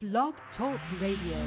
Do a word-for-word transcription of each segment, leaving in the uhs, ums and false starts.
Blog Talk Radio.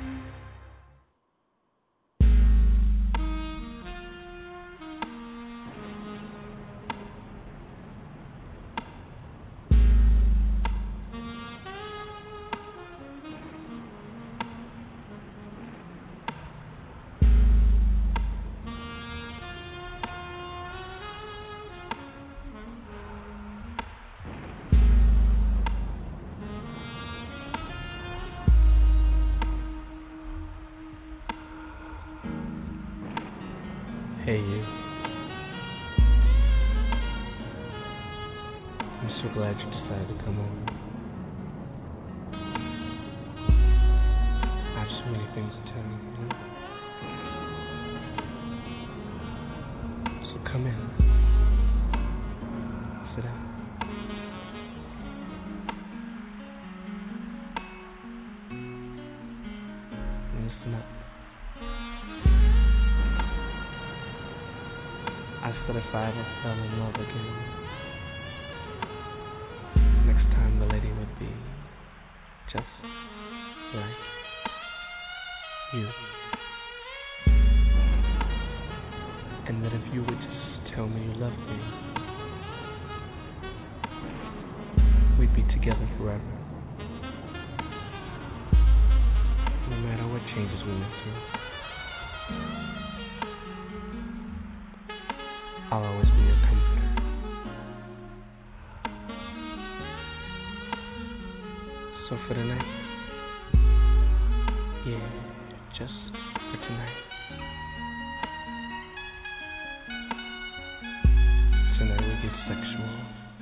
Hey you. I'm so glad you decided to come over. I have so many things to tell you, you know? So come in. Sit down. And listen up. I said if I ever fell in love again, next time the lady would be just like you. And that if you would just tell me you loved me, we'd be together forever. No matter what changes we went through. I'll always be your comforter. So for tonight, yeah, just for tonight. Tonight we get sexual.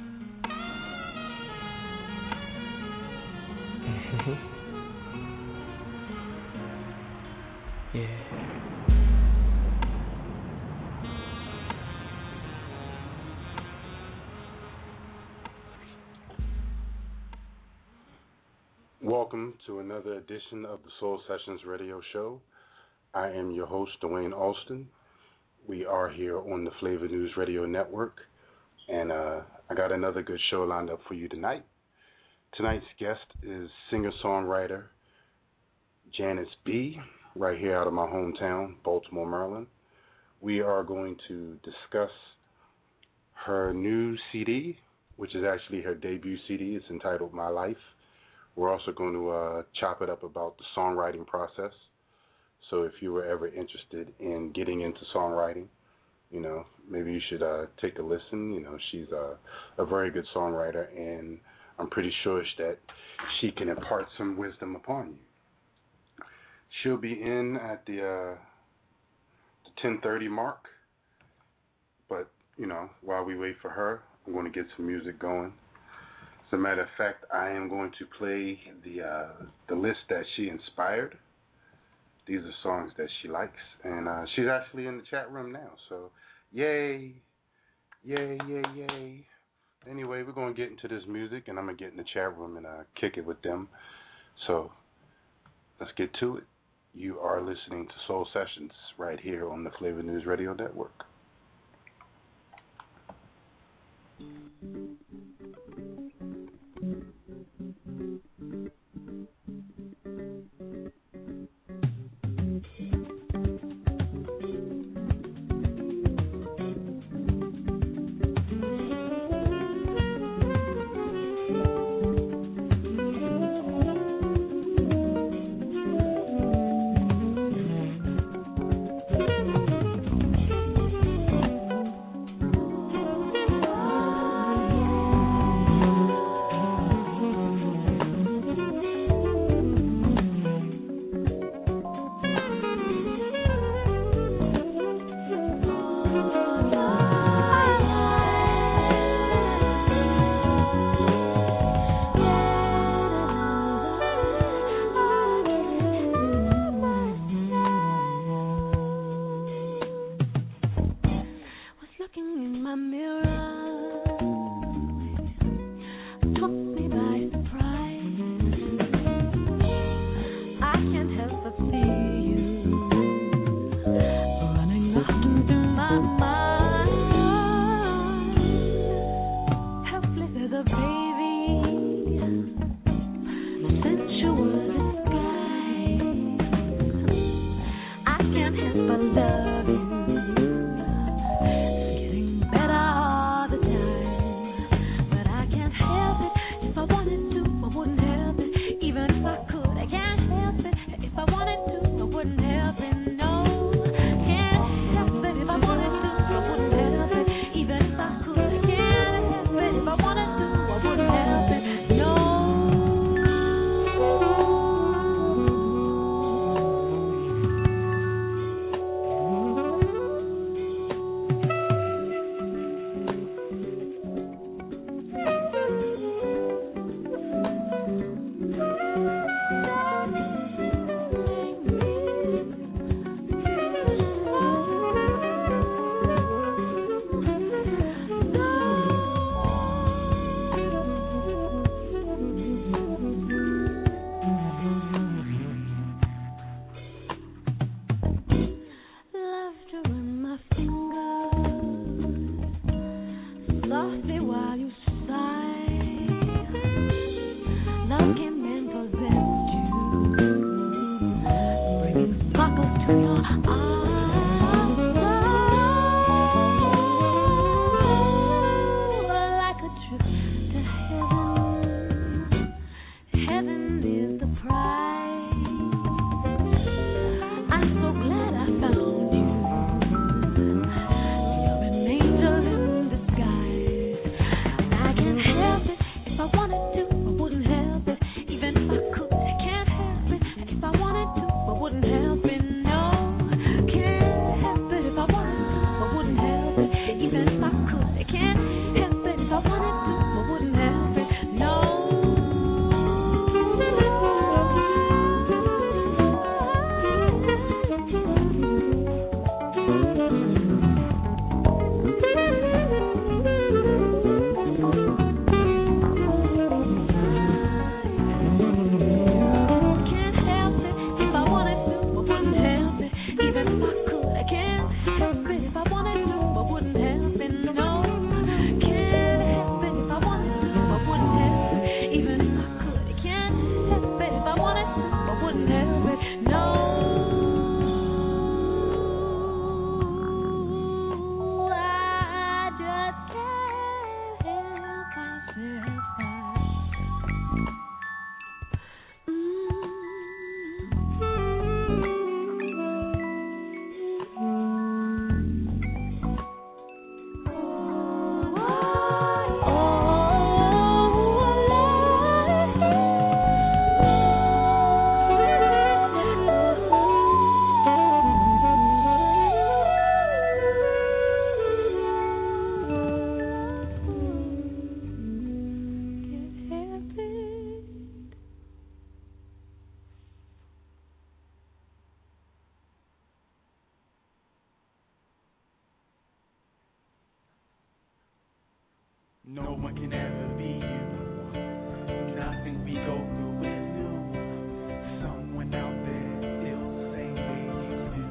Yeah. Welcome to another edition of the Soul Sessions radio show. I am your host, Dwayne Alston. We are here on the Flavor News Radio Network, and uh, I got another good show lined up for you tonight. Tonight's guest is singer-songwriter Janice B., right here out of my hometown, Baltimore, Maryland. We are going to discuss her new C D, which is actually her debut C D. It's entitled My Life. We're also going to uh, chop it up about the songwriting process. So if you were ever interested in getting into songwriting, you know, maybe you should uh, take a listen. You know, she's a, a very good songwriter, and I'm pretty sure that she can impart some wisdom upon you. She'll be in at the, uh, the ten thirty mark, but, you know, while we wait for her, I'm going to get some music going. As a matter of fact, I am going to play the uh, the list that she inspired. These are songs that she likes, and uh, she's actually in the chat room now. So, yay, yay, yay, yay. Anyway, we're going to get into this music, and I'm going to get in the chat room and uh, kick it with them. So, let's get to it. You are listening to Soul Sessions right here on the Flavor News Radio Network. couldn't help it, no. I just can't help myself. No one can ever be you. Nothing we go through is new. Someone out there feels the same way you do.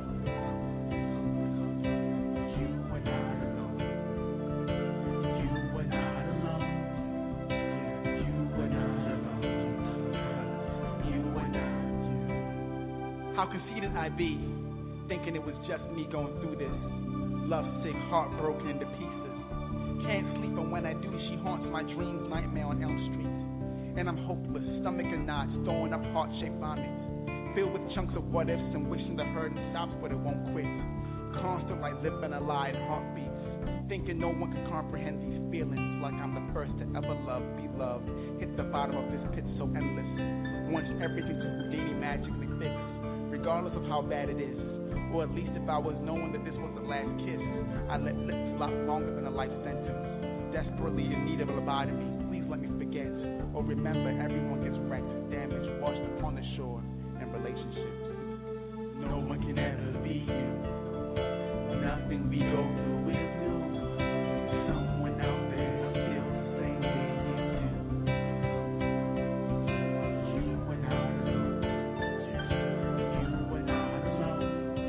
You are not alone. You are not alone. You are not alone. You are not you. How conceited I be, thinking it was just me going through this. Love sick, heartbroken into pieces. Can't sleep, and when I do, she haunts my dreams, nightmare on Elm Street. And I'm hopeless, stomach and knots, throwing up heart-shaped vomits, filled with chunks of what-ifs and wishing the hurting stops, but it won't quit. Constant like living a lie and heartbeats, thinking no one can comprehend these feelings, like I'm the first to ever love, be loved, hit the bottom of this pit so endless. Once everything to Houdini magically fixed, regardless of how bad it is, or at least if I was knowing that this was the last kiss, I let lips lock longer than a life sentence. Desperately in need of a lobotomy, please let me forget. Or remember, everyone gets wrecked, damaged, washed upon the shore in relationships. No one can ever be you. Nothing we go through is new. Someone out there feels the same way you do. You are not alone. You are not alone.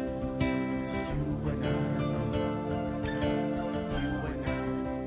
You are not alone. You are not.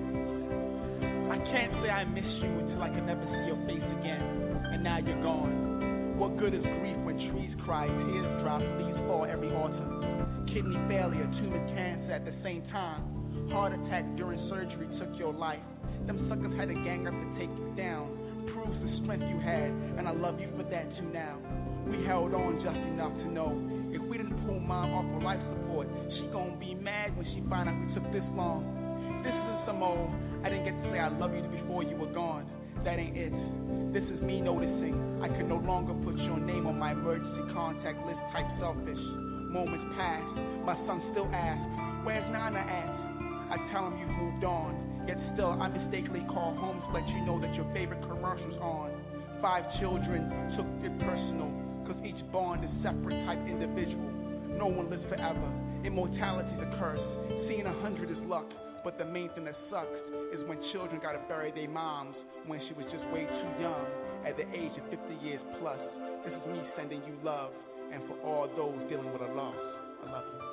I can't say I miss you until I can never see your face again, and now you're gone. What good is grief when trees cry, tears drop, leaves fall every autumn? Kidney failure, tumor cancer at the same time. Heart attack during surgery took your life. Them suckers had a gang up to take you down. Proves the strength you had, and I love you for that too now. We held on just enough to know if we didn't pull mom off of life support, she gon' be mad when she find out we took this long. This isn't some old, I didn't get to say I love you before you were gone. That ain't it. This is me noticing I can no longer put your name on my emergency contact list type selfish. Moments pass, my son still asks, where's Nana at? I tell him you've moved on, yet still I mistakenly call home to let you know that your favorite commercial's on. Five children took it personal, cause each bond is separate type individual. No one lives forever, immortality's a curse, seeing a hundred is luck. But the main thing that sucks is when children gotta bury their moms when she was just way too young at the age of fifty years plus. This is me sending you love, and for all those dealing with a loss, I love you.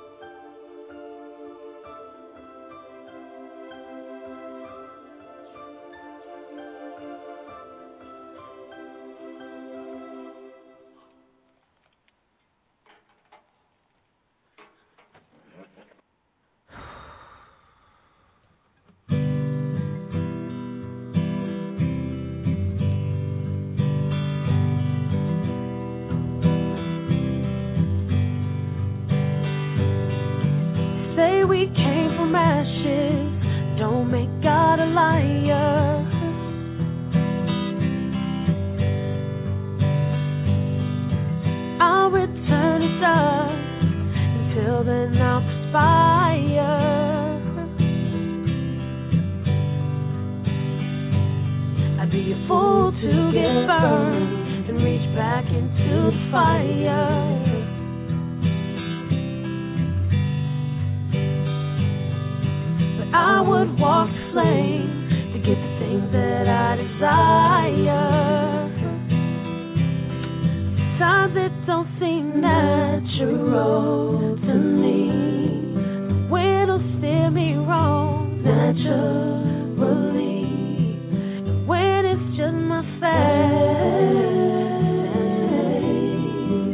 When it's just my face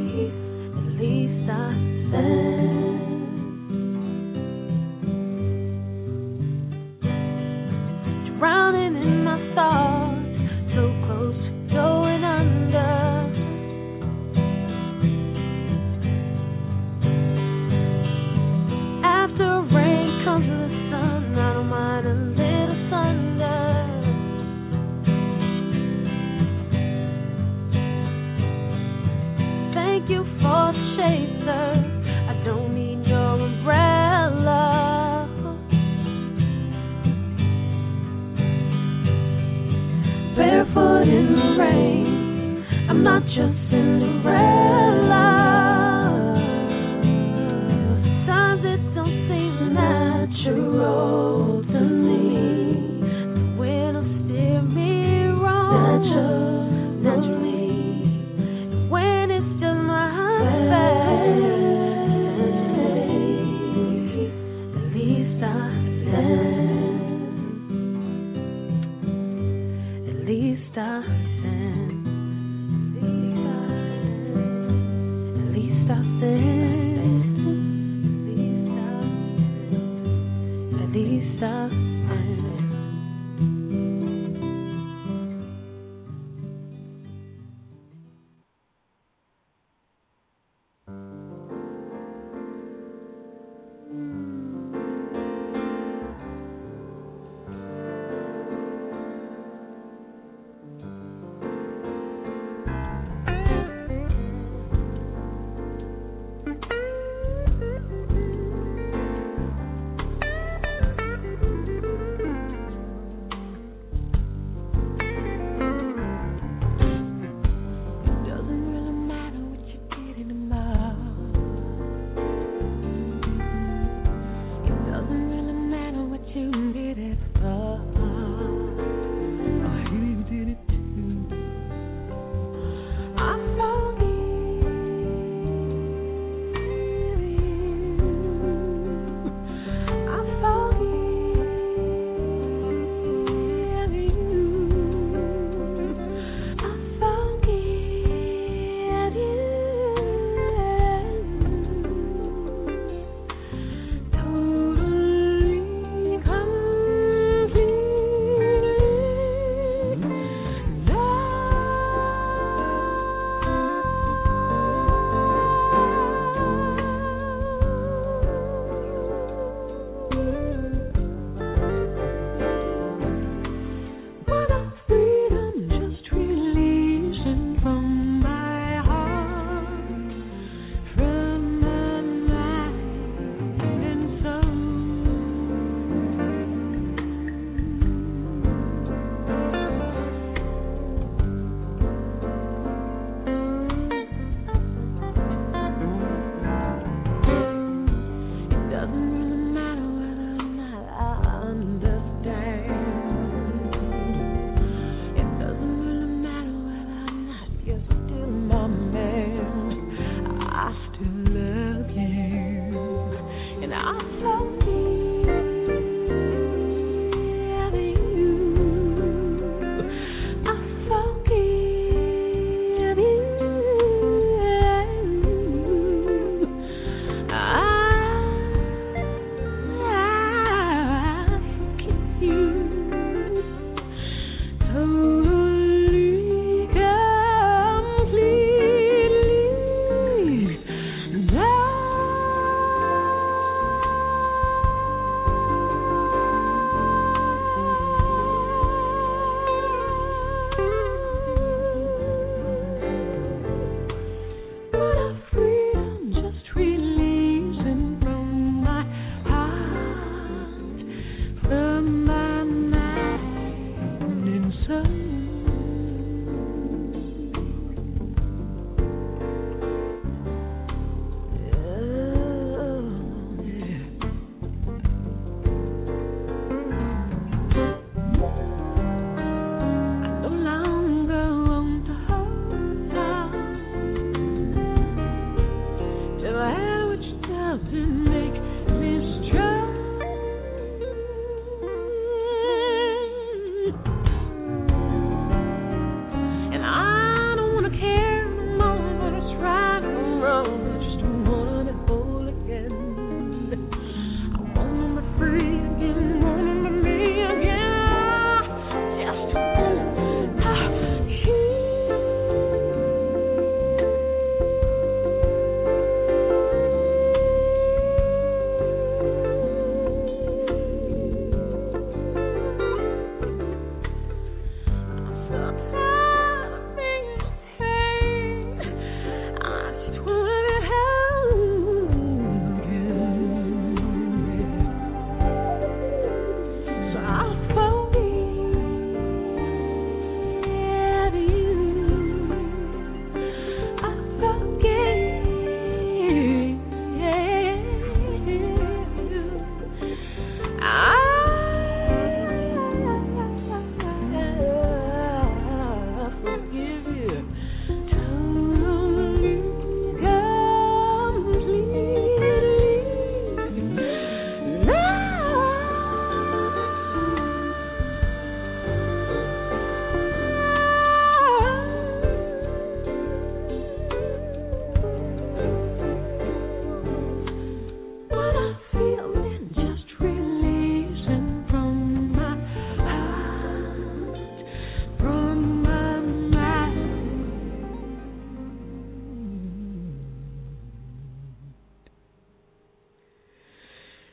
you for shelter. I don't need your umbrella. Barefoot in the rain, I'm not just Cinderella. Sometimes it don't seem natural to me. The wind will steer me wrong. Natural, naturally. When it's just my face, at least I stand. At least I stand. At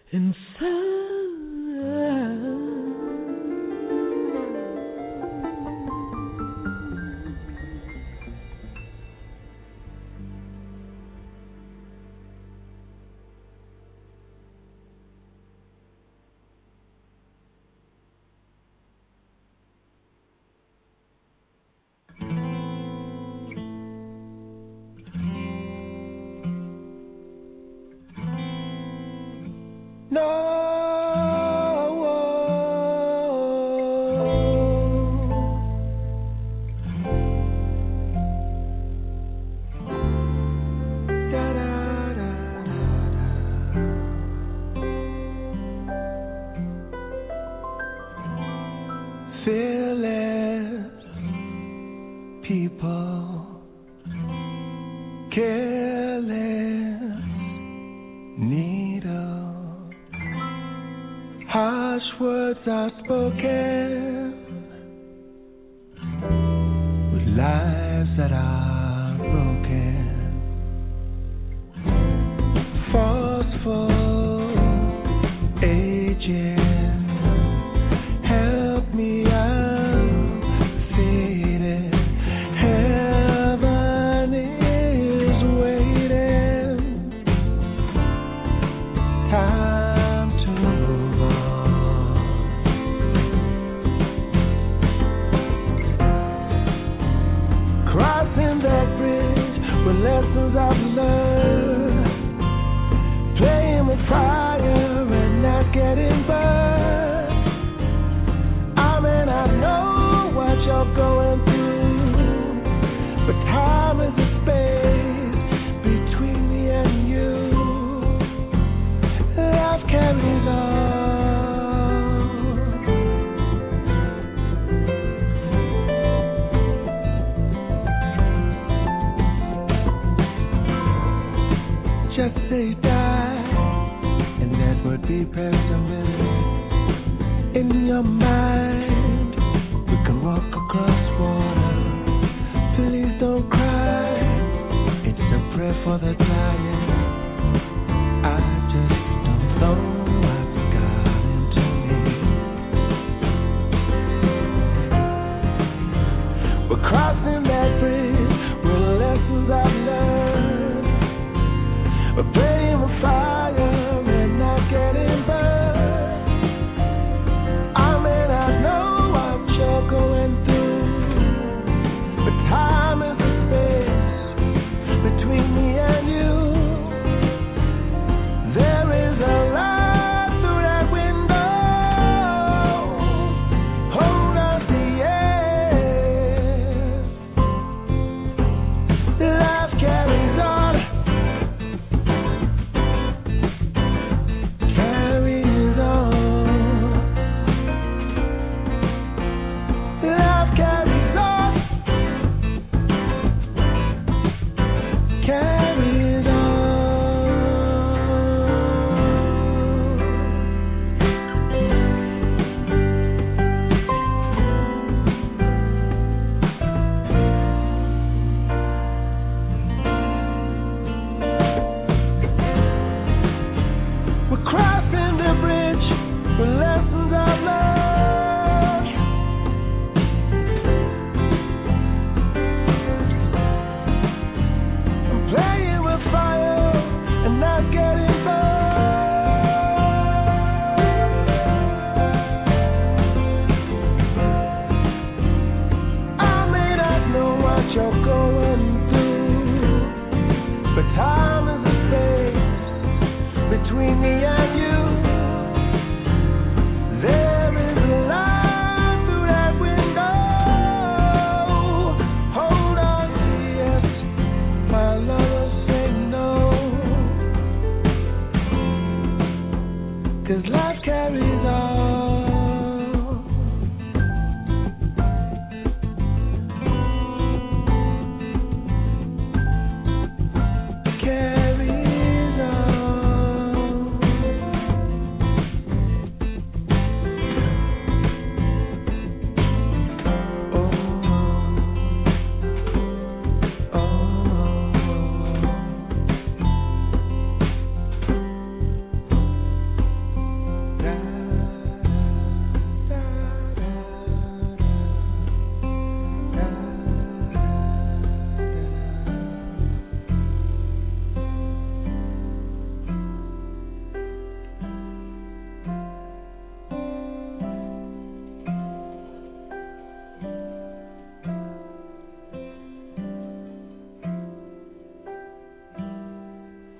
I may not know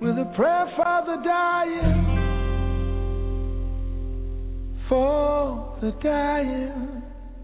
with a prayer for the dying, for the dying.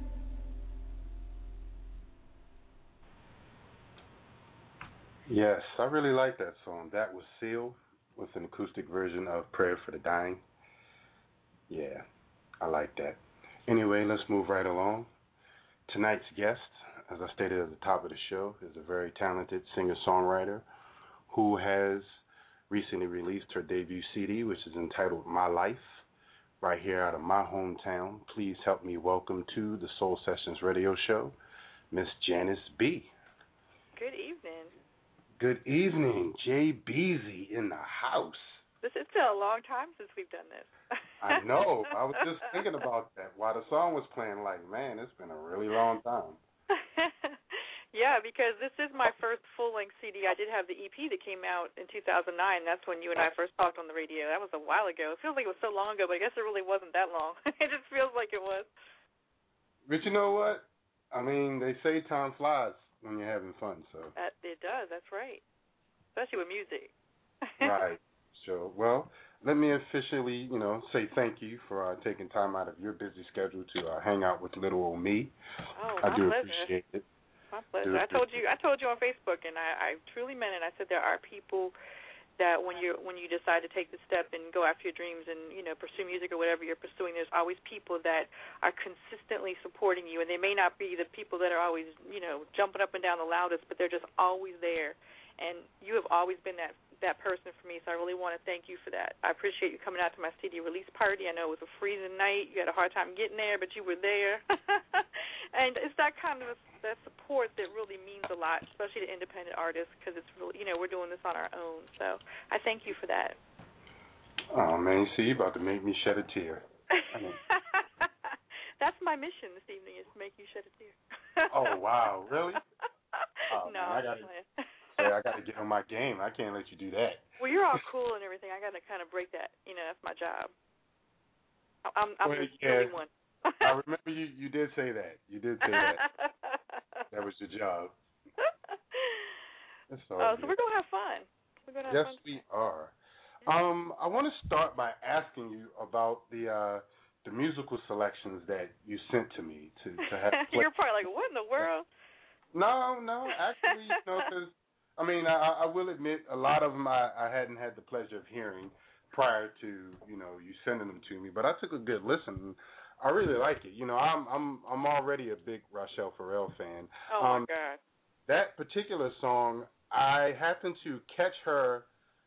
Yes, I really like that song. That was Seal with an acoustic version of Prayer for the Dying. Yeah, I like that. Anyway, let's move right along. Tonight's guest, as I stated at the top of the show, is a very talented singer-songwriter who has recently released her debut C D, which is entitled My Life, right here out of my hometown. Please help me welcome to the Soul Sessions radio show, Miss Janice B. Good evening. Good evening, Jay Beezy in the house. This has been a long time since we've done this. I know. I was just thinking about that while the song was playing. Like, man, it's been a really long time. Yeah, because this is my first full-length C D. I did have the E P that came out in two thousand nine. That's when you and I first talked on the radio. That was a while ago. It feels like it was so long ago, but I guess it really wasn't that long. It just feels like it was. But you know what? I mean, they say time flies when you're having fun. So That, it does. That's right, especially with music. Right. So, well, let me officially, you know, say thank you for uh, taking time out of your busy schedule to uh, hang out with little old me. Oh, I my do pleasure. appreciate it. My pleasure. I told you. I told you on Facebook, and I, I truly meant it. I said there are people that when you when you decide to take the step and go after your dreams and you know pursue music or whatever you're pursuing, there's always people that are consistently supporting you, and they may not be the people that are always you know jumping up and down the loudest, but they're just always there. And you have always been that that person for me, so I really want to thank you for that. I appreciate you coming out to my C D release party. I know it was a freezing night. You had a hard time getting there, but you were there. And it's that kind of that support that really means a lot, especially to independent artists, because it's really, you know, we're doing this on our own. So I thank you for that. Oh, man, see, you're about to make me shed a tear. That's my mission this evening, is to make you shed a tear. Oh, wow, really? Oh, no, man, I gotta, say, I got to get on my game. I can't let you do that. Well, you're all cool and everything. I got to kind of break that. You know, that's my job. I'm, I'm well, the yeah, silly one. I remember you, you did say that. You did say that. That was your job. That's all. Oh, so we're going to have fun. We're going to have yes, fun. we are. Um, I want to start by asking you about the uh, the musical selections that you sent to me to, to have. You're probably like, what in the world? No, no, actually, you know, because, I mean, I, I will admit a lot of them I, I hadn't had the pleasure of hearing prior to, you know, you sending them to me, but I took a good listen. I really like it. You know, I'm I'm I'm already a big Rachelle Ferrell fan. Oh, um, my God. That particular song, I happened to catch her,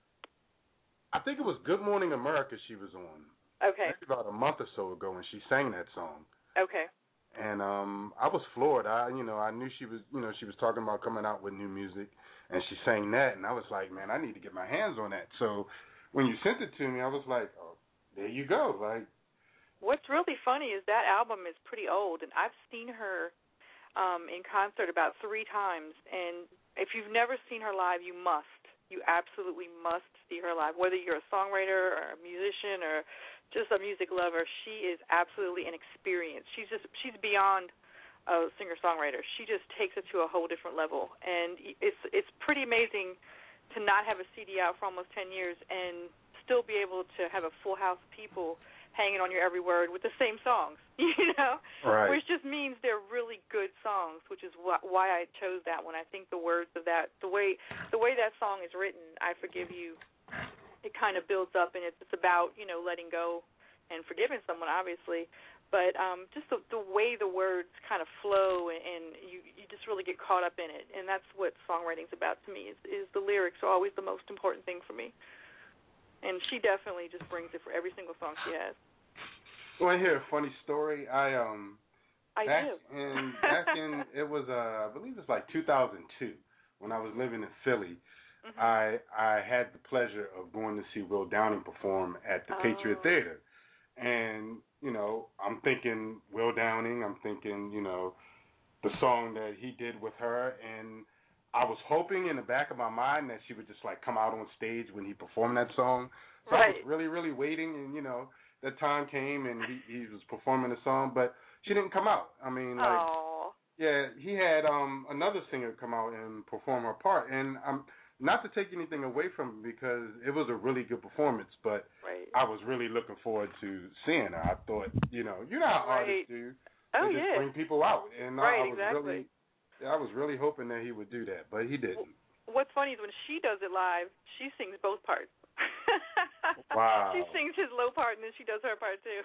I think it was Good Morning America she was on. Okay. Maybe about a month or so ago, and she sang that song. Okay. And um, I was floored. I, you know, I knew she was, you know, she was talking about coming out with new music, and she sang that, and I was like, man, I need to get my hands on that. So when you sent it to me, I was like, oh, there you go. Like, what's really funny is that album is pretty old, and I've seen her um, in concert about three times. And if you've never seen her live, you must. You absolutely must see her live, whether you're a songwriter or a musician or just a music lover. She is absolutely an experience. She's just she's beyond a singer-songwriter. She just takes it to a whole different level, and it's it's pretty amazing to not have a C D out for almost ten years and still be able to have a full house of people hanging on your every word with the same songs, you know, right. Which just means they're really good songs, which is wh- why I chose that one. I think the words of that, the way the way that song is written, I Forgive You, it kind of builds up, and it's, it's about, you know, letting go and forgiving someone, obviously, but um, just the, the way the words kind of flow, and, and you, you just really get caught up in it, and that's what songwriting's about to me, is, is the lyrics are always the most important thing for me. And she definitely just brings it for every single song she has. You want to hear a funny story? I um I back do. in back in it was uh I believe it was like two thousand two when I was living in Philly. Mm-hmm. I I had the pleasure of going to see Will Downing perform at the oh. Patriot Theater, and you know I'm thinking Will Downing. I'm thinking you know the song that he did with her, and I was hoping in the back of my mind that she would just like come out on stage when he performed that song. So right. I was really really waiting, and you know. That time came and he, he was performing the song, but she didn't come out. I mean, like, Aww. yeah, he had um another singer come out and perform her part, and um, not to take anything away from it because it was a really good performance, but right. I was really looking forward to seeing her. I thought, you know, you know how right. artists do. Oh, they just yeah. bring people out. And right, I, I was exactly. really I was really hoping that he would do that, but he didn't. What's funny is when she does it live, she sings both parts. Wow. She sings his low part and then she does her part too.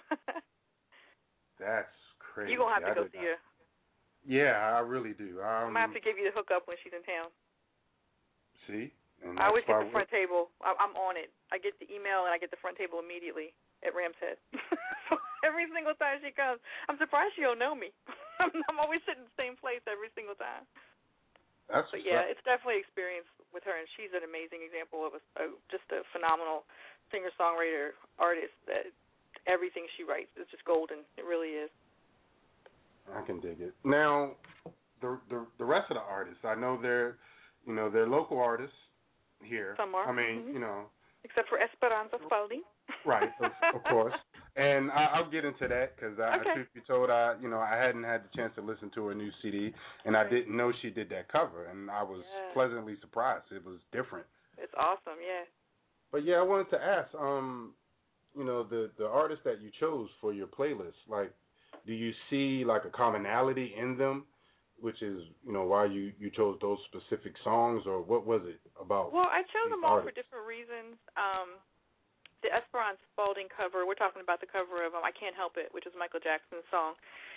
That's crazy. You're going to have to I go did see not. her. Yeah, I really do. Um, I'm going to have to give you the hookup when she's in town. See? And I always get that's the why front table. I, I'm on it. I get the email and I get the front table immediately at Ram's Head. Every single time she comes. I'm surprised she don't know me. I'm, I'm always sitting in the same place every single time. That's But yeah, it's definitely experience with her, and she's an amazing example of a, a, just a phenomenal singer-songwriter artist that everything she writes is just golden. It really is. I can dig it. Now, the the the rest of the artists, I know they're, you know, they're local artists here. Some are. I mean, mm-hmm. you know. Except for Esperanza Spalding. Right, of, of course. And I, I'll get into that because, I, okay. truth be told, I you know I hadn't had the chance to listen to her new C D, and right. I didn't know she did that cover, and I was yeah. pleasantly surprised. It was different. It's awesome, yeah. But yeah, I wanted to ask, um, you know, the the artists that you chose for your playlist, like, do you see like a commonality in them, which is, you know, why you, you chose those specific songs, or what was it about? Well, I chose them all artists? for different reasons. Um, the Esperanza Spalding cover, we're talking about the cover of um, I Can't Help It, which is Michael Jackson's song.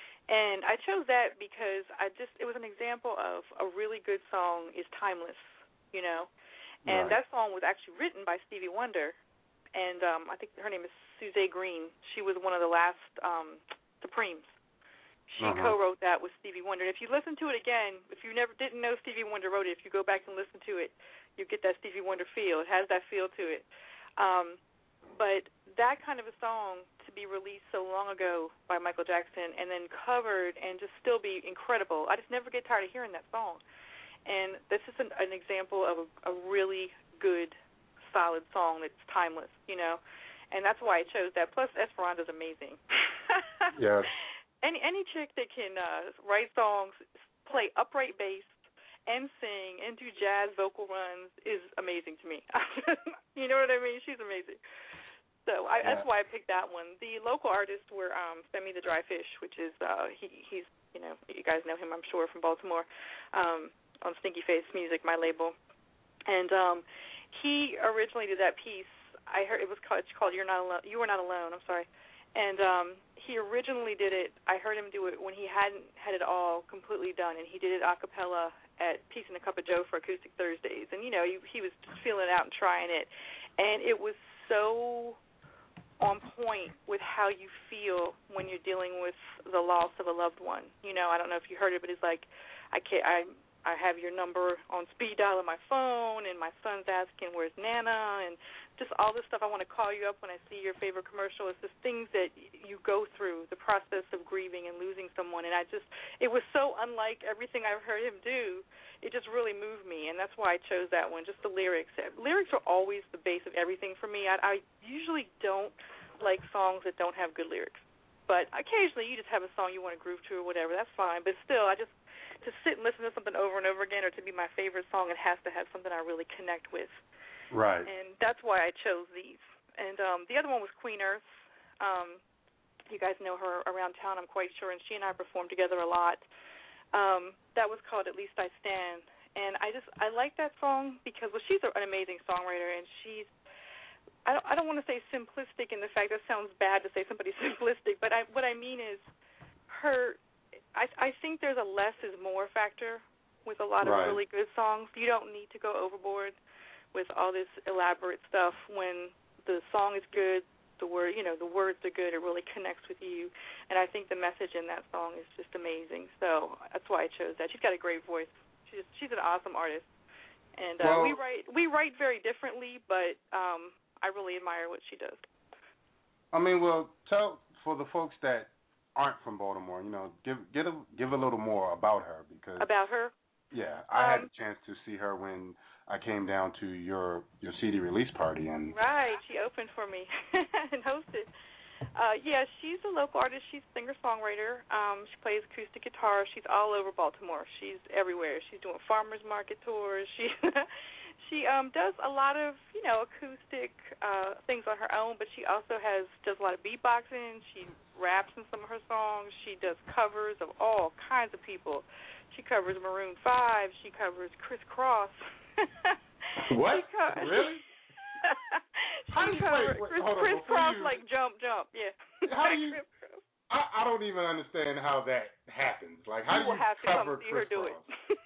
And I chose that because I just it was an example of a really good song is timeless, you know. And right. that song was actually written by Stevie Wonder. And um, I think her name is Suzette Green. She was one of the last um, Supremes. She uh-huh. co-wrote that with Stevie Wonder. And if you listen to it again, if you never didn't know Stevie Wonder wrote it, if you go back and listen to it, you get that Stevie Wonder feel. It has that feel to it. Um, but that kind of a song to be released so long ago by Michael Jackson and then covered and just still be incredible, I just never get tired of hearing that song. And this is an, an example of a, a really good, solid song that's timeless, you know. And that's why I chose that. Plus, Esperanza's amazing. Yeah. Any any chick that can uh, write songs, play upright bass, and sing, and do jazz vocal runs is amazing to me. You know what I mean? She's amazing. So I, yeah. that's why I picked that one. The local artists were um, Femi the Dry Fish, which is uh, he he's you know you guys know him I'm sure from Baltimore um, on Stinky Face Music, my label, and um, he originally did that piece. I heard it was called, it's called You're Not Alone. You Were Not Alone. I'm sorry. And um, he originally did it, I heard him do it when he hadn't had it all completely done, and he did it a cappella at Peace and a Cup of Joe for Acoustic Thursdays. And, you know, he, he was just feeling it out and trying it. And it was so on point with how you feel when you're dealing with the loss of a loved one. You know, I don't know if you heard it, but it's like, I can't, I I have your number on speed dial on my phone, and my son's asking, where's Nana, and just all this stuff. I want to call you up when I see your favorite commercial. It's just things that you go through, the process of grieving and losing someone. And I just, it was so unlike everything I've heard him do. It just really moved me, and that's why I chose that one, just the lyrics. Lyrics are always the base of everything for me. I, I usually don't like songs that don't have good lyrics. But occasionally you just have a song you want to groove to or whatever. That's fine. But still, I just, to sit and listen to something over and over again or to be my favorite song, it has to have something I really connect with. Right. And that's why I chose these. And um, the other one was Queen Earth. Um, you guys know her around town, I'm quite sure, and she and I performed together a lot. Um, that was called At Least I Stand. And I just, I like that song because, well, she's an amazing songwriter, and she's, I don't, I don't want to say simplistic in the fact that sounds bad to say somebody's simplistic, but I, what I mean is her, I, I think there's a less is more factor with a lot of right. really good songs. You don't need to go overboard with all this elaborate stuff. When the song is good, the word, you know, the words are good, it really connects with you. And I think the message in that song is just amazing. So that's why I chose that. She's got a great voice. She's she's an awesome artist. And uh, well, we write we write very differently, but um, I really admire what she does. I mean, well, tell for the folks that aren't from Baltimore, you know, give give a, give a little more about her because about her. Yeah, I um, had a chance to see her when I came down to your your C D release party, and right, she opened for me and hosted. Uh, yeah, she's a local artist. She's a singer-songwriter. Um, she plays acoustic guitar. She's all over Baltimore. She's everywhere. She's doing farmers market tours. She she she um does a lot of, you know, acoustic uh things on her own, but she also has does a lot of beatboxing. She raps in some of her songs. She does covers of all kinds of people. She covers Maroon five. She covers Criss Cross. What? She co- Really? she How do you covered wait, wait, Criss, hold on, Criss before Cross you- like jump, jump. Yeah. How do you? I, I don't even understand how that happens. Like, how you do you will have to cover come see her Criss do Cross? it.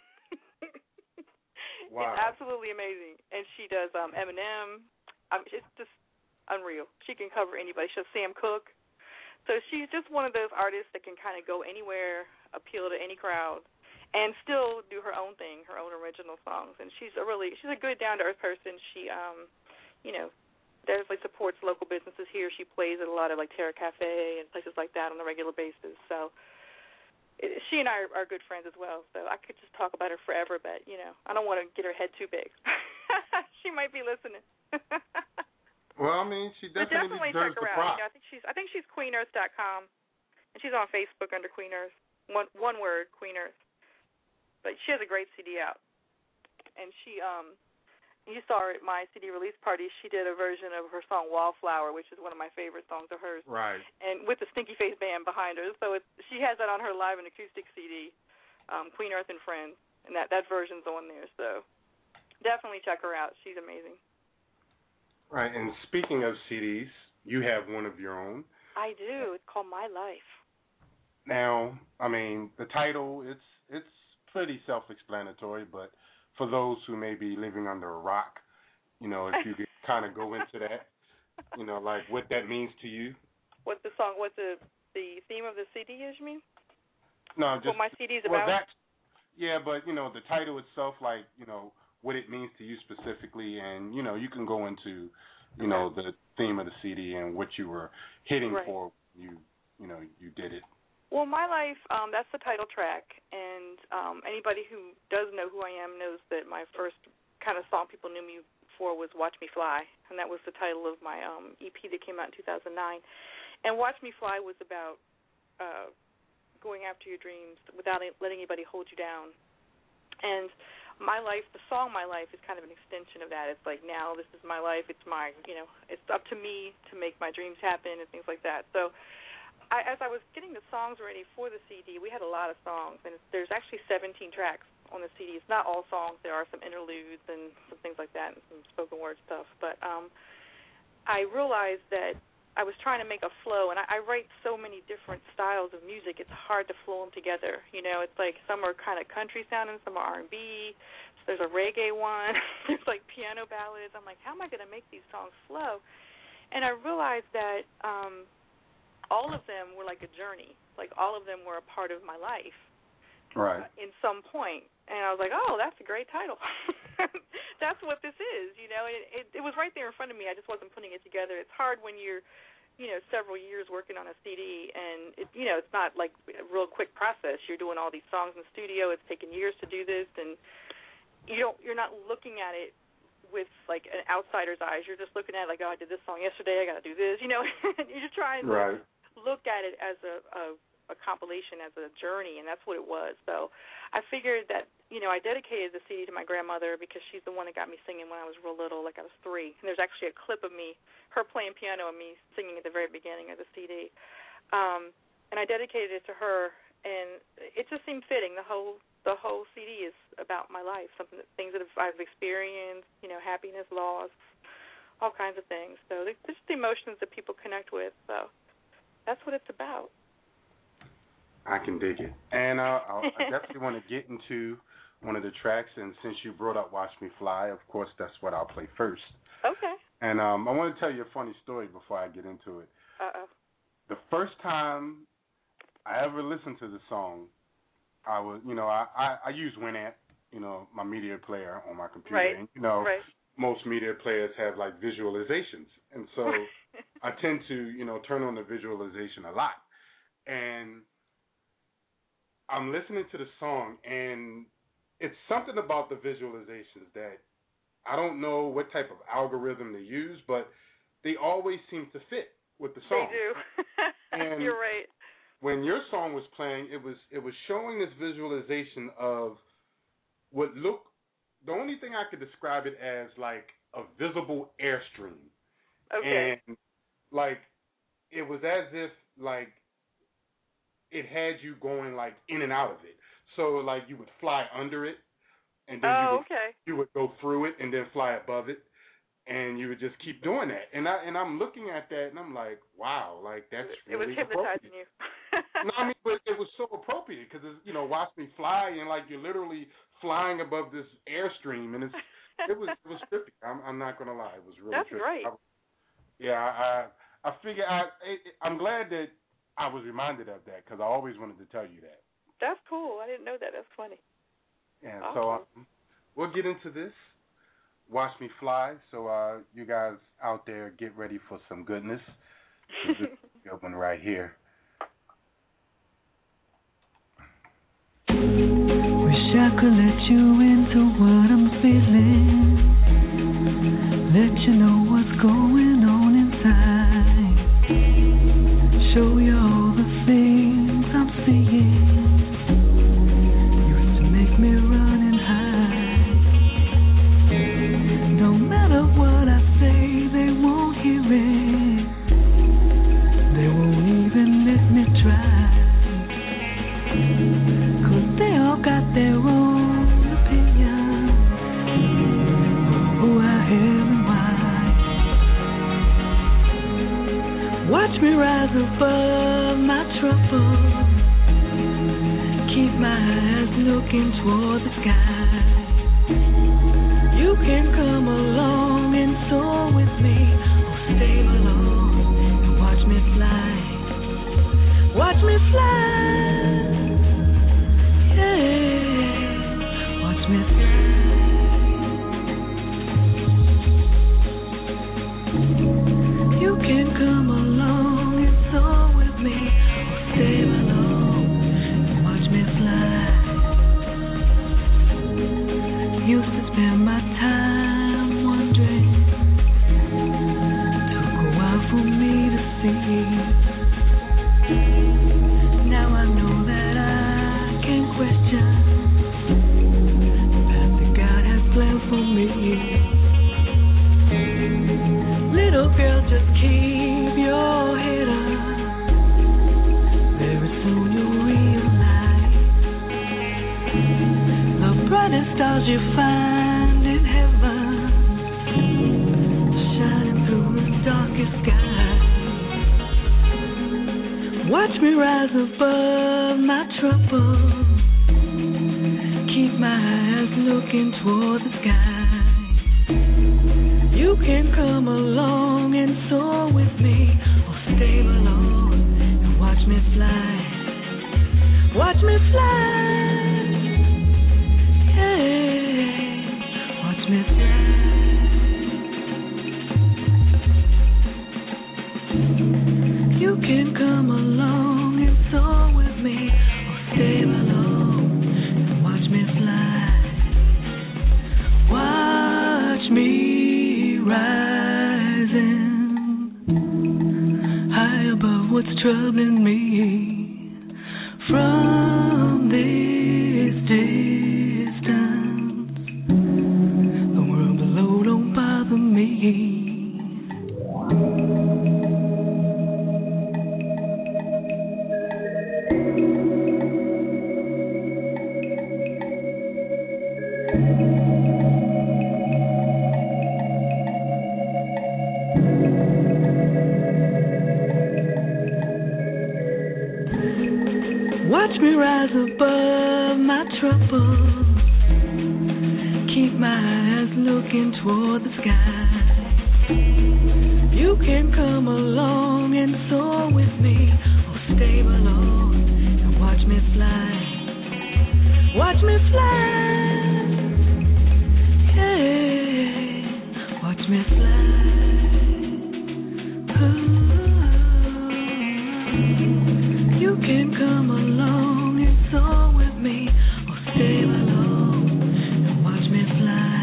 Wow. It's absolutely amazing. And she does um, Eminem. I mean, it's just unreal. She can cover anybody. She does Sam Cooke. So she's just one of those artists that can kind of go anywhere, appeal to any crowd, and still do her own thing, her own original songs. And she's a really, she's a good down-to-earth person. She, um, you know, definitely supports local businesses here. She plays at a lot of, like, Terra Cafe and places like that on a regular basis. So it, she and I are, are good friends as well. So I could just talk about her forever, but, you know, I don't want to get her head too big. She might be listening. Well, I mean, she But definitely, definitely deserves check her the out. props. You know, I think she's I think she's queen earth dot com, and she's on Facebook under Queen Earth. One one word, Queen Earth. But she has a great C D out, and she um, you saw her at my C D release party. She did a version of her song Wallflower, which is one of my favorite songs of hers. Right. And with the Stinky Face Band behind her, so it's, she has that on her live and acoustic C D, um, Queen Earth and Friends, and that that version's on there. So definitely check her out. She's amazing. Right, and speaking of C Ds, you have one of your own. I do. It's called My Life. Now, I mean, the title, it's it's pretty self-explanatory, but for those who may be living under a rock, you know, if you could kind of go into that, you know, like what that means to you. What the song, what the the theme of the C D is, you mean? No, just what my C D's well, about? That, yeah, but, you know, the title itself, like, you know, what it means to you specifically, and, you know, you can go into, you know, the theme of the C D and what you were hitting Right. for you, you know, you did it. Well, My Life, um, that's the title track, and um, anybody who does know who I am knows that my first kind of song people knew me for was Watch Me Fly, and that was the title of my um, E P that came out in two thousand nine. And Watch Me Fly was about uh, going after your dreams without letting anybody hold you down. And My Life, the song My Life, is kind of an extension of that. It's like, now this is my life. It's my, you know, it's up to me to make my dreams happen and things like that. So I, as I was getting the songs ready for the C D, we had a lot of songs, and there's actually seventeen tracks on the C D. It's not all songs. There are some interludes and some things like that and some spoken word stuff. But um, I realized that I was trying to make a flow, and I, I write so many different styles of music, it's hard to flow them together. You know, it's like some are kind of country sounding, some are R and B, so there's a reggae one, there's like piano ballads. I'm like, how am I going to make these songs flow? And I realized that um, all of them were like a journey, like all of them were a part of my life. Right. Uh, in some point. And I was like, oh, that's a great title. That's what this is, you know. It, it, it was right there in front of me. I just wasn't putting it together. It's hard when you're, you know, several years working on a C D, and, it, you know, it's not like a real quick process. You're doing all these songs in the studio. It's taken years to do this, and you don't, you're not looking at it with, like, an outsider's eyes. You're just looking at it like, oh, I did this song yesterday. I got to do this, you know. You're trying to Right. look at it as a, a a compilation, as a journey, and that's what it was. So I figured that, you know, I dedicated the C D to my grandmother because she's the one that got me singing when I was real little, like I was three. And there's actually a clip of me, her playing piano and me singing at the very beginning of the C D. Um, and I dedicated it to her, and it just seemed fitting. The whole the whole C D is about my life, something that, things that I've experienced, you know, happiness, loss, all kinds of things. So it's just the emotions that people connect with. So that's what it's about. I can dig it. And uh, I'll, I definitely want to get into one of the tracks, and since you brought up Watch Me Fly, of course, that's what I'll play first. Okay. And um, I want to tell you a funny story before I get into it. Uh-oh. The first time I ever listened to the song, I was, you know, I, I, I use Winamp, you know, my media player on my computer. Right. And, you know, right. most media players have, like, visualizations. And so I tend to, you know, turn on the visualization a lot. And I'm listening to the song, and it's something about the visualizations that I don't know what type of algorithm they use, but they always seem to fit with the song. They do. And you're right. When your song was playing, it was it was showing this visualization of what looked the only thing I could describe it as like a visible airstream. Okay. And like it was as if like it had you going like in and out of it. So like you would fly under it, and then oh, you would, okay. you would go through it and then fly above it, and you would just keep doing that. And I and I'm looking at that and I'm like, wow, like that's It was really hypnotizing appropriate. you. No, I mean, but it was so appropriate because you know, watch me fly and like you're literally flying above this airstream, and it's it was it was trippy. I'm I'm not gonna lie, it was really That's trippy. great. I, yeah, I I figure I I'm glad that I was reminded of that because I always wanted to tell you that. That's cool. I didn't know that. That's funny. Yeah, awesome. so um, we'll get into this. Watch me fly. So uh, you guys out there, get ready for some goodness. This is a good one right here. Wish I could let you into what I'm feeling, let you know what's going on inside, show you all the things I'm seeing, used to make me run and hide. No matter what I say, they won't hear it, they won't even let me try. They all got their own opinion of who I am and why. Watch me rise above my troubles, keep my eyes looking toward the sky. You can come along and soar with me, or stay alone and watch me fly. Watch me fly. Watch me fly. You can come along and soar with me, or stay alone and watch me fly. Used to spend my time wondering, took a while for me to see. Now I know that I can question the path that God has planned for me. Little girl, just keep your head up. Very soon you'll realize the brightest stars you find in heaven, shining through the darkest sky. Watch me rise above my troubles, keep my eyes looking toward the sky. You can come along and soar with me, or stay alone and watch me fly. Watch me fly. Yeah. Watch me fly. You can come along and soar with me, or stay alone and watch me fly. Watch me rising high above what's troubling me. From this distance, the world below don't bother me. Watch me rise above my troubles, keep my eyes looking toward the sky. You can come along and soar with me, or stay alone and watch me fly. Watch me fly. Yeah. Watch me fly. Ooh. You can come along and soar with me, or stay alone and watch me fly.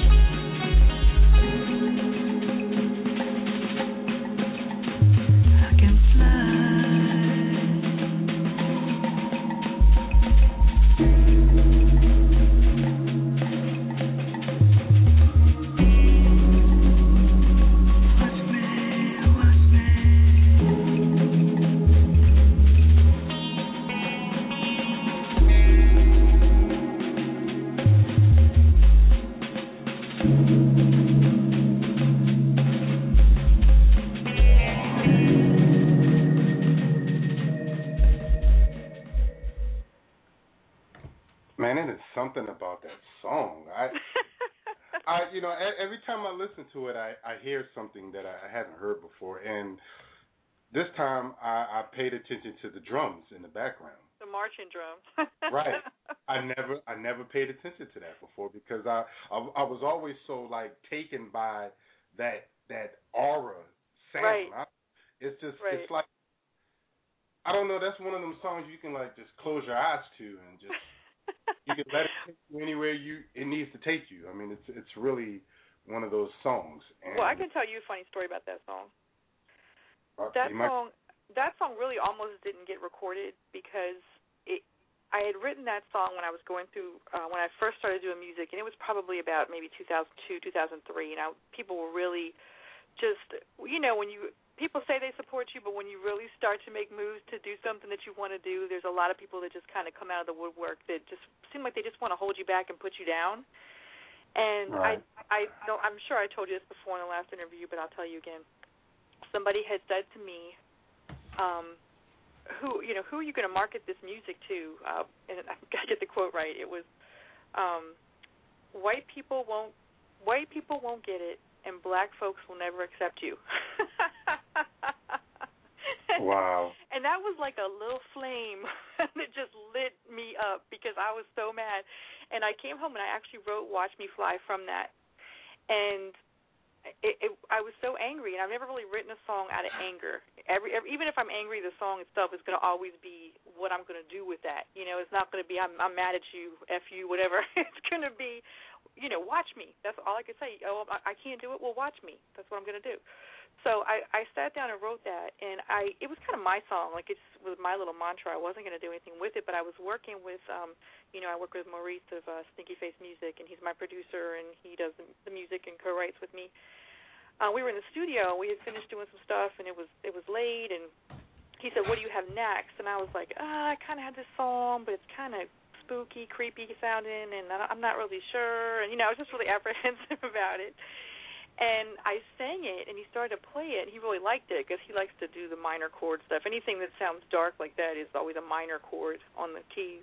I can fly. time I listen to it, I, I hear something that I hadn't heard before, and this time I, I paid attention to the drums in the background. The marching drums. Right. I never I never paid attention to that before because I, I I was always so like taken by that that aura sound. Right. I, it's just right. it's like I don't know, that's one of them songs you can like just close your eyes to and just you can let it take you anywhere you it needs to take you. I mean it's it's really one of those songs. And well, I can tell you a funny story about that song. uh, That might, song that song really almost didn't get recorded because it I had written that song when I was going through uh, when I first started doing music, and it was probably about maybe two thousand two, two thousand three. You know, people were really just, you know, when you people say they support you, but when you really start to make moves to do something that you want to do, there's a lot of people that just kind of come out of the woodwork that just seem like they just want to hold you back and put you down. And right. I, I don't, I'm sure I told you this before in the last interview, but I'll tell you again. Somebody had said to me, um, who, you know, who are you going to market this music to? Uh, and I got to get the quote right. It was, um, white people won't, white people won't get it, and black folks will never accept you. Wow. And that was like a little flame that just lit me up because I was so mad. And I came home and I actually wrote Watch Me Fly from that. And it, it, I was so angry, and I've never really written a song out of anger. Every, every Even if I'm angry, the song itself is going to always be what I'm going to do with that. You know, it's not going to be I'm, I'm mad at you, F you, whatever. It's going to be, you know, watch me. That's all I can say. Oh, I, I can't do it. Well, watch me. That's what I'm going to do. So I, I sat down and wrote that, and I it was kind of my song. Like, it was my little mantra. I wasn't going to do anything with it, but I was working with, um, you know, I work with Maurice of uh, Stinky Face Music, and he's my producer, and he does the, the music and co-writes with me. Uh, we were in the studio. We had finished doing some stuff, and it was it was late, and he said, what do you have next? And I was like, ah, I kind of had this song, but it's kind of spooky, creepy sounding, and I'm not really sure. And, you know, I was just really apprehensive about it. And I sang it, and he started to play it, and he really liked it because he likes to do the minor chord stuff. Anything that sounds dark like that is always a minor chord on the keys.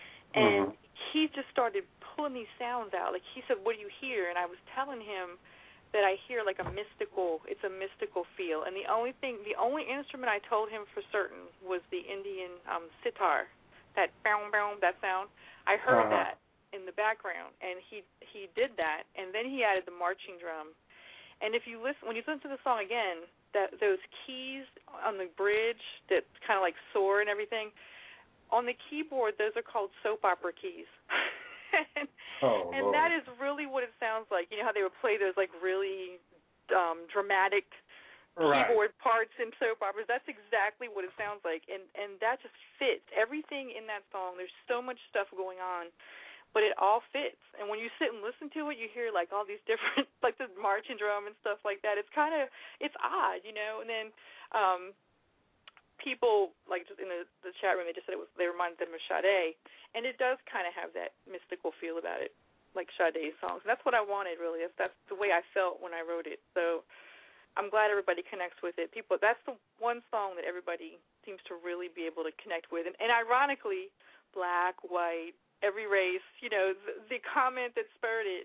And mm-hmm. he just started pulling these sounds out. Like, he said, what do you hear? And I was telling him that I hear like a mystical, it's a mystical feel. And the only thing, the only instrument I told him for certain was the Indian um, sitar, that boom, boom, that sound. I heard uh-huh. that in the background, and he he did that, and then he added the marching drum. And if you listen, when you listen to the song again, that those keys on the bridge that kind of like soar and everything, on the keyboard, those are called soap opera keys. and oh, and Lord. that is really what it sounds like. You know how they would play those like really um, dramatic right. keyboard parts in soap operas? That's exactly what it sounds like. And, and that just fits. Everything in that song, there's so much stuff going on. But it all fits. And when you sit and listen to it, you hear, like, all these different, like the marching drum and stuff like that. It's kind of, it's odd, you know. And then um, people, like, just in the, the chat room, they just said it was, they reminded them of Sade. And it does kind of have that mystical feel about it, like Sade's songs. And that's what I wanted, really. That's, that's the way I felt when I wrote it. So I'm glad everybody connects with it. People, that's the one song that everybody seems to really be able to connect with. And, and ironically, black, white, every race, you know, the, the comment that spurred it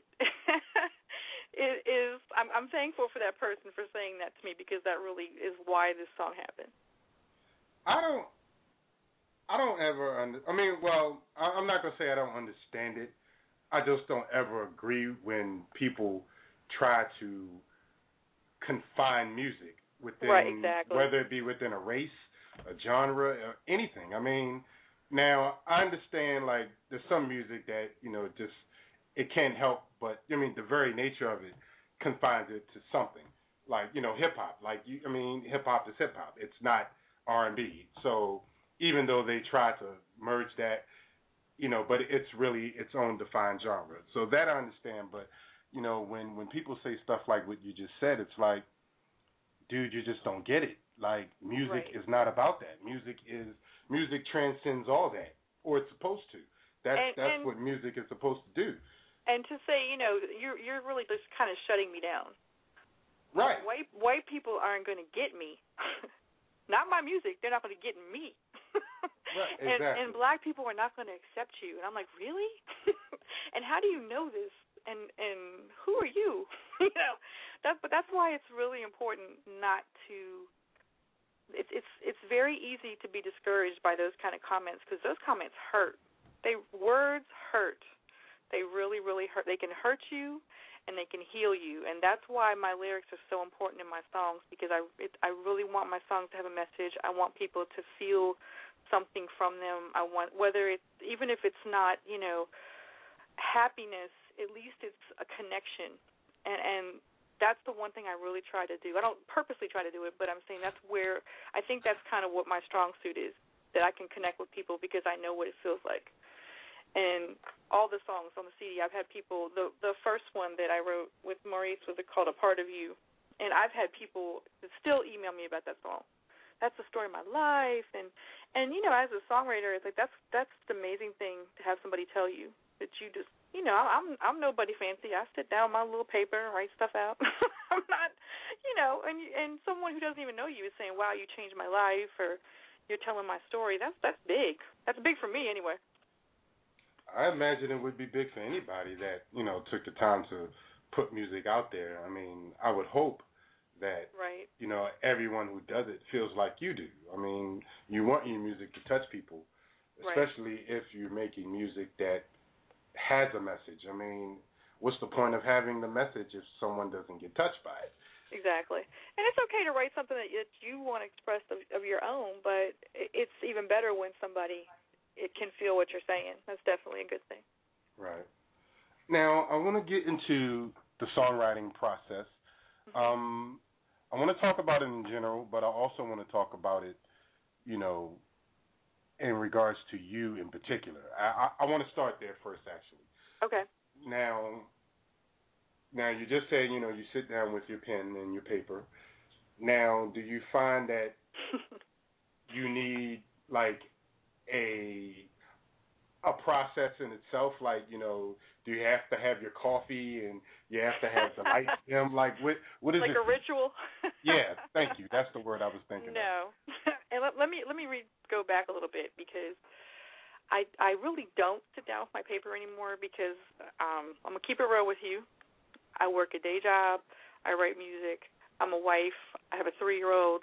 is, is I'm, I'm thankful for that person for saying that to me because that really is why this song happened. I don't, I don't ever, under, I mean, well, I, I'm not going to say I don't understand it. I just don't ever agree when people try to confine music within, right, exactly. whether it be within a race, a genre, or anything. I mean, now, I understand, like, there's some music that, you know, just, it can't help, but, I mean, the very nature of it confines it to something. Like, you know, hip-hop. Like, you, I mean, hip-hop is hip-hop. It's not R and B. So even though they try to merge that, you know, but it's really its own defined genre. So that I understand, but, you know, when, when people say stuff like what you just said, it's like, dude, you just don't get it. Like, music right. is not about that. Music is music transcends all that, or it's supposed to. That's and, that's and, what music is supposed to do. And to say, you know, you're you're really just kind of shutting me down. Right. White white people aren't going to get me. Not my music. They're not going to get me. Right. and, Exactly. and black people are not going to accept you. And I'm like, really? And how do you know this? and and who are you? you know, that but that's why it's really important not to. It's it's it's very easy to be discouraged by those kind of comments because those comments hurt. They words hurt. They really really hurt. They can hurt you, and they can heal you. And that's why my lyrics are so important in my songs because I it, I really want my songs to have a message. I want people to feel something from them. I want whether it's even if it's not you know happiness, at least it's a connection. And and that's the one thing I really try to do. I don't purposely try to do it, but I'm saying that's where I think that's kind of what my strong suit is, that I can connect with people because I know what it feels like. And all the songs on the C D, I've had people, the the first one that I wrote with Maurice was called A Part of You, and I've had people that still email me about that song. That's the story of my life, and, and you know, as a songwriter, it's like that's that's the amazing thing to have somebody tell you that you just, you know, I'm I'm nobody fancy. I sit down with my little paper and write stuff out. I'm not, you know, and and someone who doesn't even know you is saying, "Wow, you changed my life," or "You're telling my story." That's that's big. That's big for me, anyway. I imagine it would be big for anybody that you know took the time to put music out there. I mean, I would hope that right. you know everyone who does it feels like you do. I mean, you want your music to touch people, especially right. if you're making music that has a message. I mean, what's the point of having the message if someone doesn't get touched by it? Exactly. And it's okay to write something that you want to express of, of your own, but it's even better when somebody it can feel what you're saying. That's definitely a good thing. Right. Now, I want to get into the songwriting process. Mm-hmm. Um, I want to talk about it in general, but I also want to talk about it, you know, in regards to you in particular. I, I, I want to start there first, actually. Okay. Now, now you just said, you know, you sit down with your pen and your paper. Now, do you find that you need, like, a a process in itself? Like, you know, do you have to have your coffee and you have to have the light dim? Like, what what is like it? Like a ritual? Yeah, thank you. That's the word I was thinking no. of. No. And let, let me let me re- go back a little bit because I I really don't sit down with my paper anymore because um, I'm going to keep it real with you. I work a day job. I write music. I'm a wife. I have a three-year-old.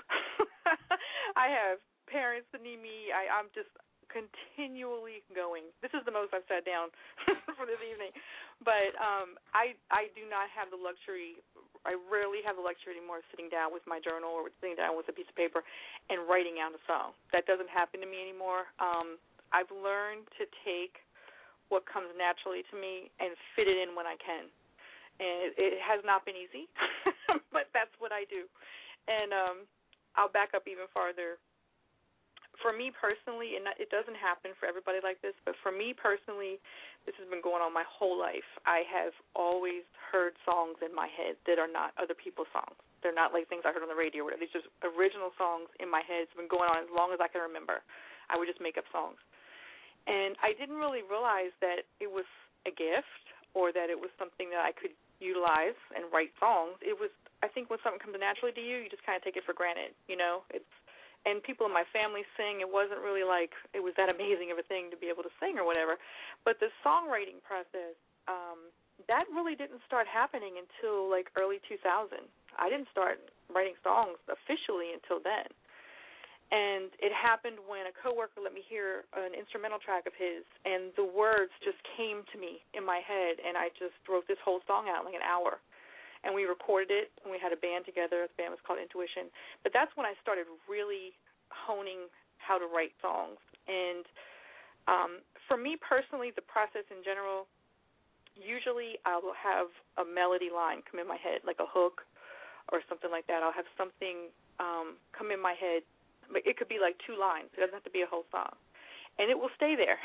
I have parents that need me. I, I'm just continually going. This is the most I've sat down for this evening. But um, I I do not have the luxury, I rarely have the luxury anymore of sitting down with my journal or sitting down with a piece of paper and writing out a song. That doesn't happen to me anymore. Um, I've learned to take what comes naturally to me and fit it in when I can. And it, it has not been easy, but that's what I do. And um, I'll back up even farther. For me personally, and it doesn't happen for everybody like this, but for me personally, this has been going on my whole life. I have always heard songs in my head that are not other people's songs. They're not like things I heard on the radio or whatever. These just original songs in my head. It's been going on as long as I can remember. I would just make up songs. And I didn't really realize that it was a gift or that it was something that I could utilize and write songs. It was, I think when something comes naturally to you, you just kind of take it for granted, you know? It's And people in my family sing. It wasn't really like it was that amazing of a thing to be able to sing or whatever. But the songwriting process, um, that really didn't start happening until like early two thousand. I didn't start writing songs officially until then. And it happened when a coworker let me hear an instrumental track of his, and the words just came to me in my head, and I just wrote this whole song out in like an hour. And we recorded it, and we had a band together. The band was called Intuition. But that's when I started really honing how to write songs. And um, for me personally, the process in general, usually I will have a melody line come in my head, like a hook or something like that. I'll have something um, come in my head. It could be like two lines. It doesn't have to be a whole song. And it will stay there.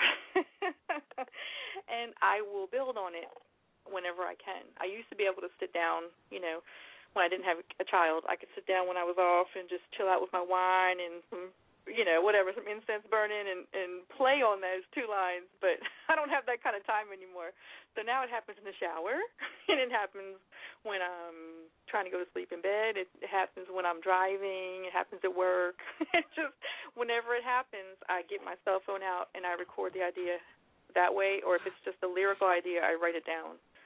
And I will build on it whenever I can. I used to be able to sit down, you know, when I didn't have a child. I could sit down when I was off and just chill out with my wine and some, you know, whatever, some incense burning and, and play on those two lines. But I don't have that kind of time anymore. So now it happens in the shower, and it happens when I'm trying to go to sleep in bed. It, it happens when I'm driving. It happens at work. It just, whenever it happens, I get my cell phone out and I record the idea that way. Or if it's just a lyrical idea, I write it down.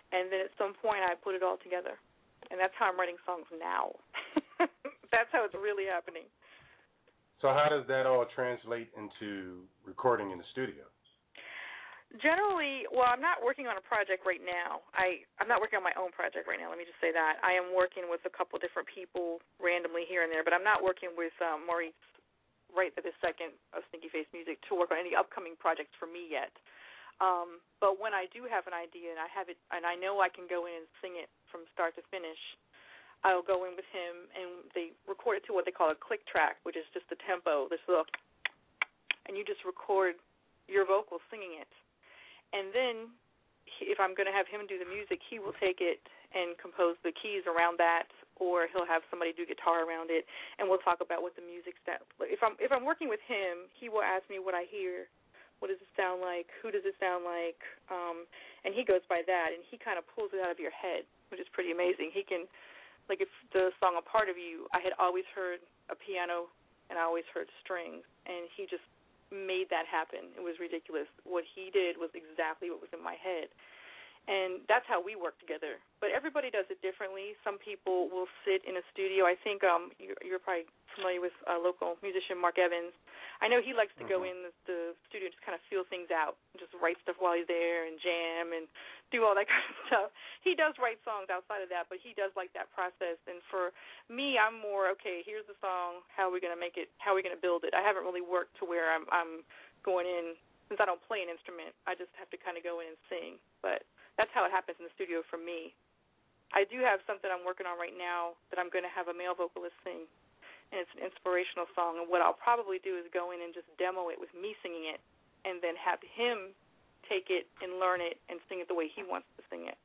and then at some point I put it all together. And that's how I'm writing songs now. That's how it's really happening. So how does that all translate into recording in the studio? Generally, well, I'm not working on a project right now. I, I'm not working on my own project right now, let me just say that. I am working with a couple different people randomly here and there, but I'm not working with um, Maurice right at this second of Stinky Face Music to work on any upcoming projects for me yet. Um, but when I do have an idea and I have it, and I know I can go in and sing it from start to finish, I'll go in with him and they record it to what they call a click track, which is just the tempo, this little, and you just record your vocals singing it. And then he, if I'm going to have him do the music, he will take it and compose the keys around that, or he'll have somebody do guitar around it, and we'll talk about what the music sounds like. If I'm if I'm working with him, he will ask me what I hear, what does it sound like, who does it sound like, um, and he goes by that, and he kind of pulls it out of your head, which is pretty amazing. He can, like if the song A Part of You, I had always heard a piano and I always heard strings, and he just made that happen. It was ridiculous. What he did was exactly what was in my head. And that's how we work together. But everybody does it differently. Some people will sit in a studio. I think um, you're, you're probably familiar with a local musician, Mark Evans. I know he likes to mm-hmm. go in the, the studio and just kind of feel things out, just write stuff while he's there and jam and do all that kind of stuff. He does write songs outside of that, but he does like that process. And for me, I'm more, okay, here's the song, how are we going to make it, how are we going to build it? I haven't really worked to where I'm, I'm going in, since I don't play an instrument, I just have to kind of go in and sing. But that's how it happens in the studio for me. I do have something I'm working on right now that I'm going to have a male vocalist sing, and it's an inspirational song. And what I'll probably do is go in and just demo it with me singing it, and then have him take it and learn it and sing it the way he wants to sing it.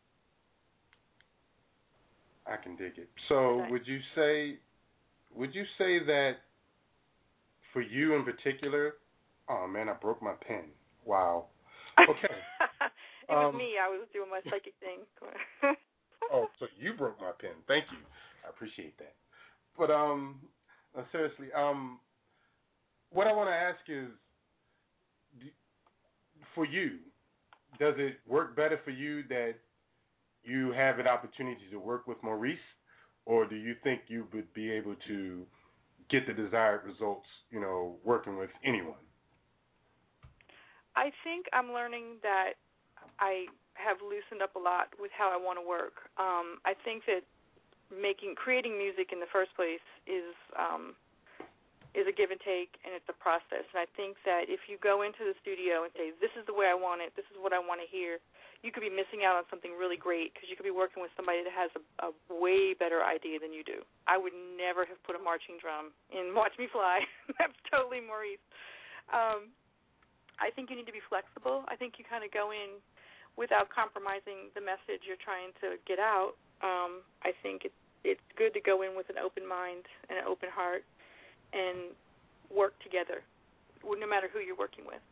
I can dig it. So would you say, would you say that for you in particular, oh man, I broke my pen. Wow. Okay. It was um, me. I was doing my psychic thing. Oh, so you broke my pen. Thank you. I appreciate that. But um, uh, seriously, um, what I want to ask is, do, for you, does it work better for you that you have an opportunity to work with Maurice, or do you think you would be able to get the desired results, you know, working with anyone? I think I'm learning that I have loosened up a lot with how I want to work. Um, I think that making, creating music in the first place is um, is a give and take, and it's a process. And I think that if you go into the studio and say, this is the way I want it, this is what I want to hear, you could be missing out on something really great because you could be working with somebody that has a, a way better idea than you do. I would never have put a marching drum in Watch Me Fly. That's totally Maurice. Um, I think you need to be flexible. I think you kind of go in without compromising the message you're trying to get out. Um, I think it, it's good to go in with an open mind and an open heart and work together, no matter who you're working with.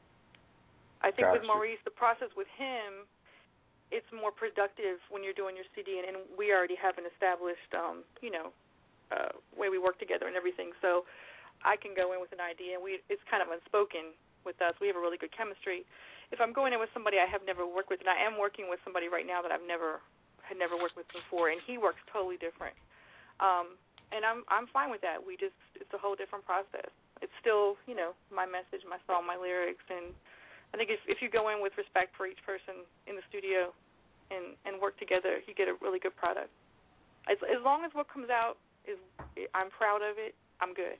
I think gotcha. With Maurice, the process with him, it's more productive when you're doing your C D, and, and we already have an established, um, you know, uh, way we work together and everything. So I can go in with an idea, and we it's kind of unspoken with us. We have a really good chemistry. If I'm going in with somebody I have never worked with, and I am working with somebody right now that I've never had never worked with before, and he works totally different. Um, and I'm I'm fine with that. We just it's a whole different process. It's still, you know, my message, my song, my lyrics, and I think if if you go in with respect for each person in the studio and, and work together, you get a really good product. As as long as what comes out is I'm proud of it, I'm good.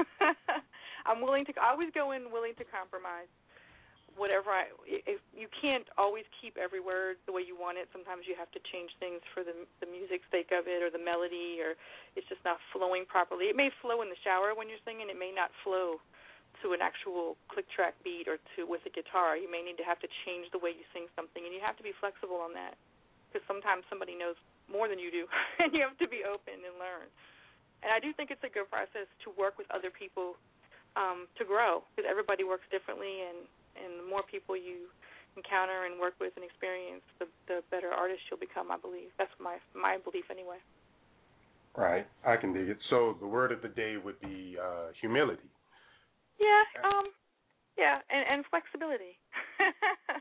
I'm willing to. I always go in willing to compromise. Whatever I, if you can't always keep every word the way you want it. Sometimes you have to change things for the the music's sake of it, or the melody, or it's just not flowing properly. It may flow in the shower when you're singing. It may not flow to an actual click track beat or to with a guitar. You may need to have to change the way you sing something, and you have to be flexible on that because sometimes somebody knows more than you do, and you have to be open and learn. And I do think it's a good process to work with other people um, to grow because everybody works differently, and And the more people you encounter and work with and experience, the, the better artist you'll become, I believe. That's my my belief anyway. Right. I can dig it. So the word of the day would be uh, humility. Yeah, um, yeah, and, and flexibility.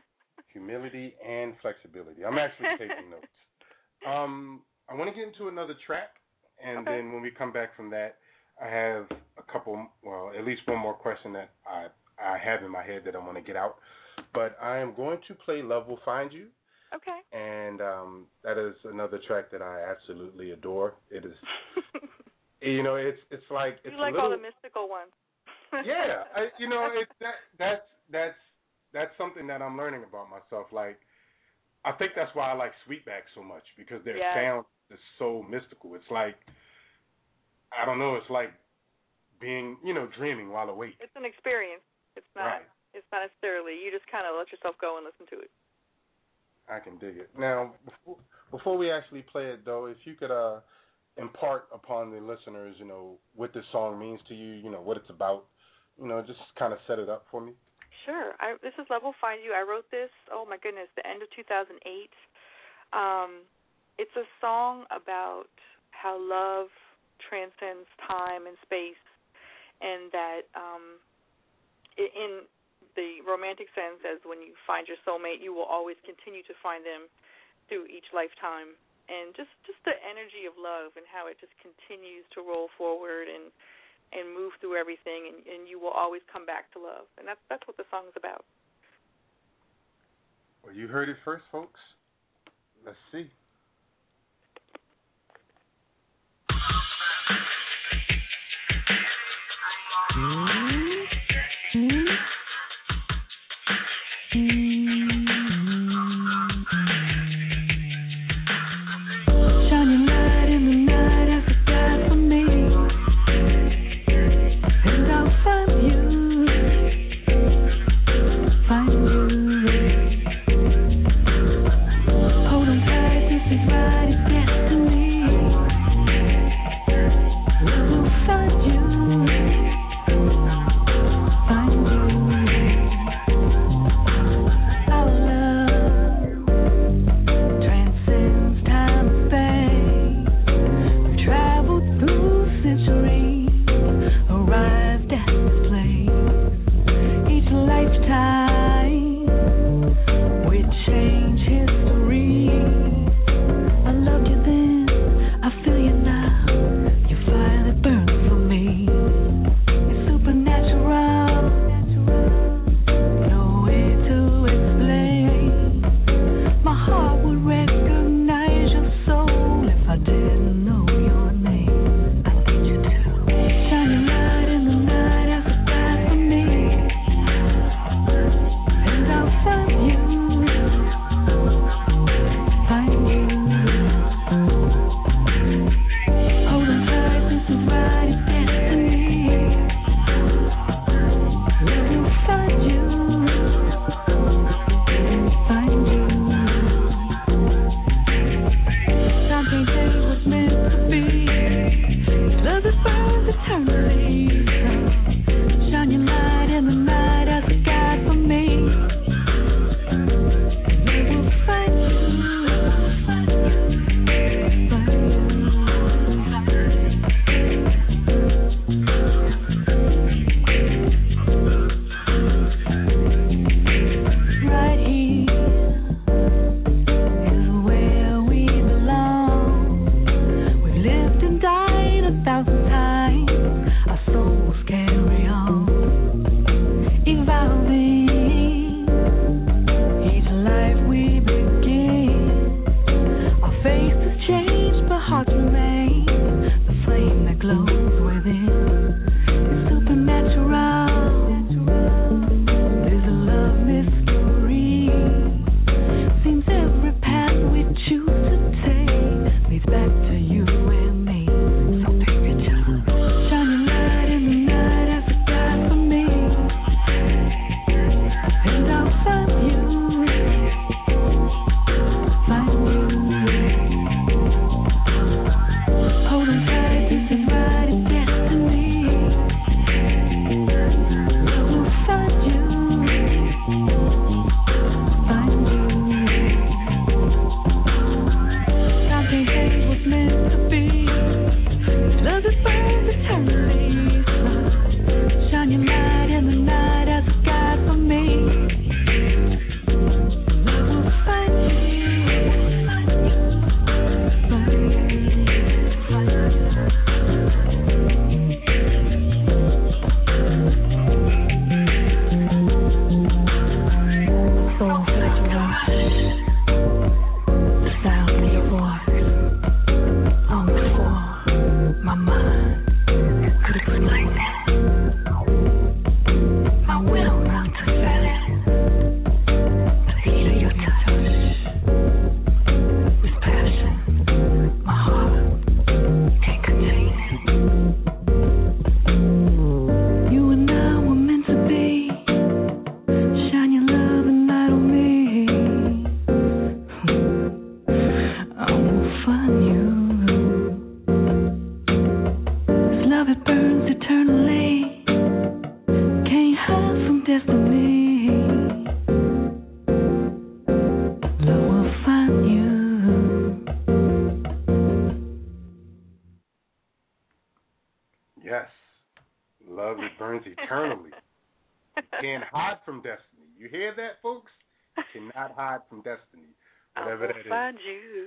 humility and flexibility. I'm actually taking notes. Um, I want to get into another track, and okay. then when we come back from that, I have a couple, well, at least one more question that I I have in my head that I want to get out. But I am going to play Love Will Find You. Okay. And um, that is another track that I absolutely adore. It is, you know, it's it's like it's you like a little, all the mystical ones. yeah, I, you know, it that that's that's that's something that I'm learning about myself. Like, I think that's why I like Sweetback so much, because their yes. sound is so mystical. It's like, I don't know, it's like being, you know, dreaming while awake. It's an experience. It's not. Right. It's not necessarily. You just kind of let yourself go and listen to it. I can dig it. Now, before, before we actually play it, though, if you could uh, impart upon the listeners, you know, what this song means to you, you know, what it's about, you know, just kind of set it up for me. Sure. I, this is Love Will Find You. I wrote this, oh, my goodness, the end of two thousand eight. Um, it's a song about how love transcends time and space, and that um, in the romantic sense, as when you find your soulmate, you will always continue to find them through each lifetime. And just, just the energy of love and how it just continues to roll forward and and move through everything, and, and you will always come back to love. And that's that's what the song is about. Well, you heard it first, folks. Let's see. Yes. Love that burns eternally. You can't hide from destiny. You hear that, folks? You cannot hide from destiny. Whatever I will that is. find you.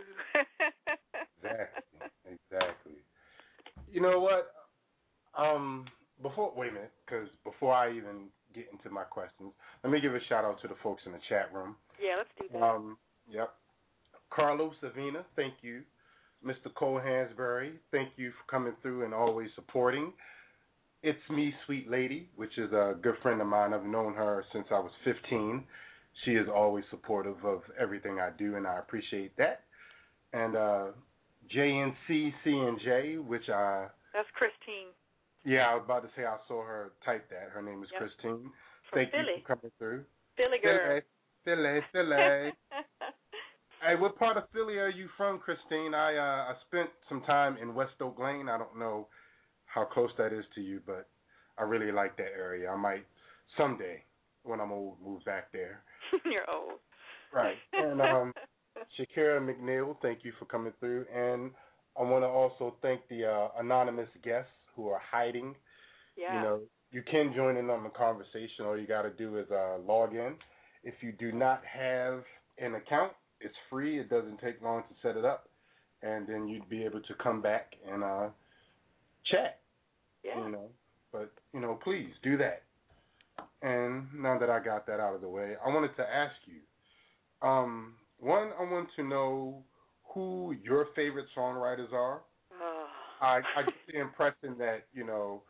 Exactly. Exactly. You know what? Um, before wait a minute, because before I even get into my questions, let me give a shout out to the folks in the chat room. Yeah, let's do that. Um, yep. Carlos Savina, thank you. Mister Cole Hansberry, thank you for coming through and always supporting. It's Me, Sweet Lady, which is a good friend of mine. I've known her since I was fifteen. She is always supportive of everything I do, and I appreciate that. And uh, J N C C N J, which I... That's Christine. Yeah, I was about to say I saw her type that. Her name is Yep. Christine. From Thank Philly. you for coming through. Philly girl. Philly, Philly, Philly. Hey, what part of Philly are you from, Christine? I uh, I spent some time in West Oak Lane. I don't know how close that is to you, but I really like that area. I might someday, when I'm old, move back there. You're old. Right. And um, Shakira McNeil, thank you for coming through. And I want to also thank the uh, anonymous guests who are hiding. Yeah. You know, you can join in on the conversation. All you got to do is uh, log in. If you do not have an account, it's free. It doesn't take long to set it up. And then you'd be able to come back and uh, chat. Yeah. You know, but, you know, please do that. And now that I got that out of the way, I wanted to ask you, um, one, I want to know who your favorite songwriters are. Oh. I, I get the impression that, you know,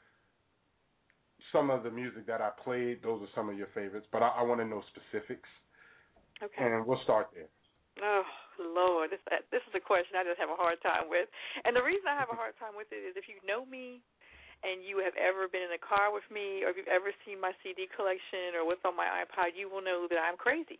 some of the music that I played, those are some of your favorites, but I, I want to know specifics. Okay. And we'll start there. Oh, Lord, this this is a question I just have a hard time with. And the reason I have a hard time with it is if you know me and you have ever been in a car with me or if you've ever seen my C D collection or what's on my iPod, you will know that I'm crazy.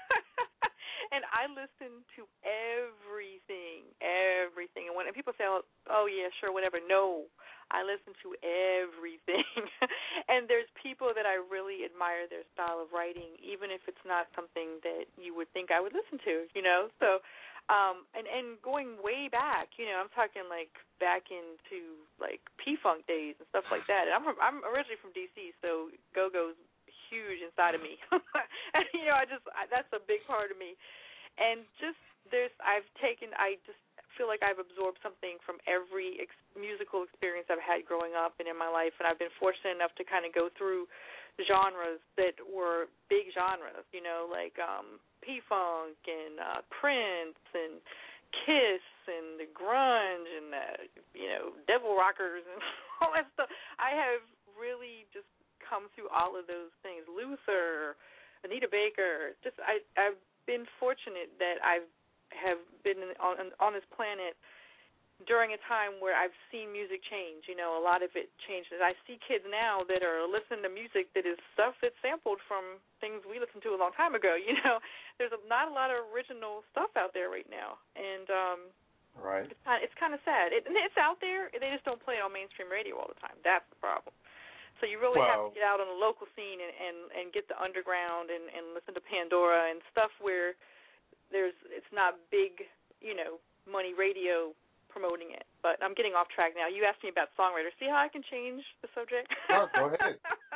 And I listen to everything, everything. And when and people say, oh, oh, yeah, sure, whatever, no, I listen to everything. And there's people that I really admire their style of writing, even if it's not something that you would think I would listen to, you know. So, um, and, and going way back, you know, I'm talking like back into like P-Funk days and stuff like that. And I'm from, I'm originally from D C, so Go-Go's huge inside of me. And, you know, I just, I, that's a big part of me. And just there's, I've taken, I just feel like I've absorbed something from every ex- musical experience I've had growing up and in my life. And I've been fortunate enough to kind of go through genres that were big genres, you know, like um, P-Funk and uh, Prince and Kiss and the grunge and, the, you know, Devil Rockers and all that stuff. I have really just come through all of those things. Luther, Anita Baker. Just I, I've been fortunate that I have been on, on this planet during a time where I've seen music change. You know, a lot of it changes. I see kids now that are listening to music that is stuff that's sampled from things we listened to a long time ago. You know, there's a, not a lot of original stuff out there right now, and um, right. it's kind of, it's kind of sad. It, it's out there. They just don't play it on mainstream radio all the time. That's the problem. So you really well, have to get out on the local scene and, and, and get the underground and, and listen to Pandora and stuff where there's it's not big, you know, money radio promoting it. But I'm getting off track now. You asked me about songwriters. See how I can change the subject? Oh, go ahead.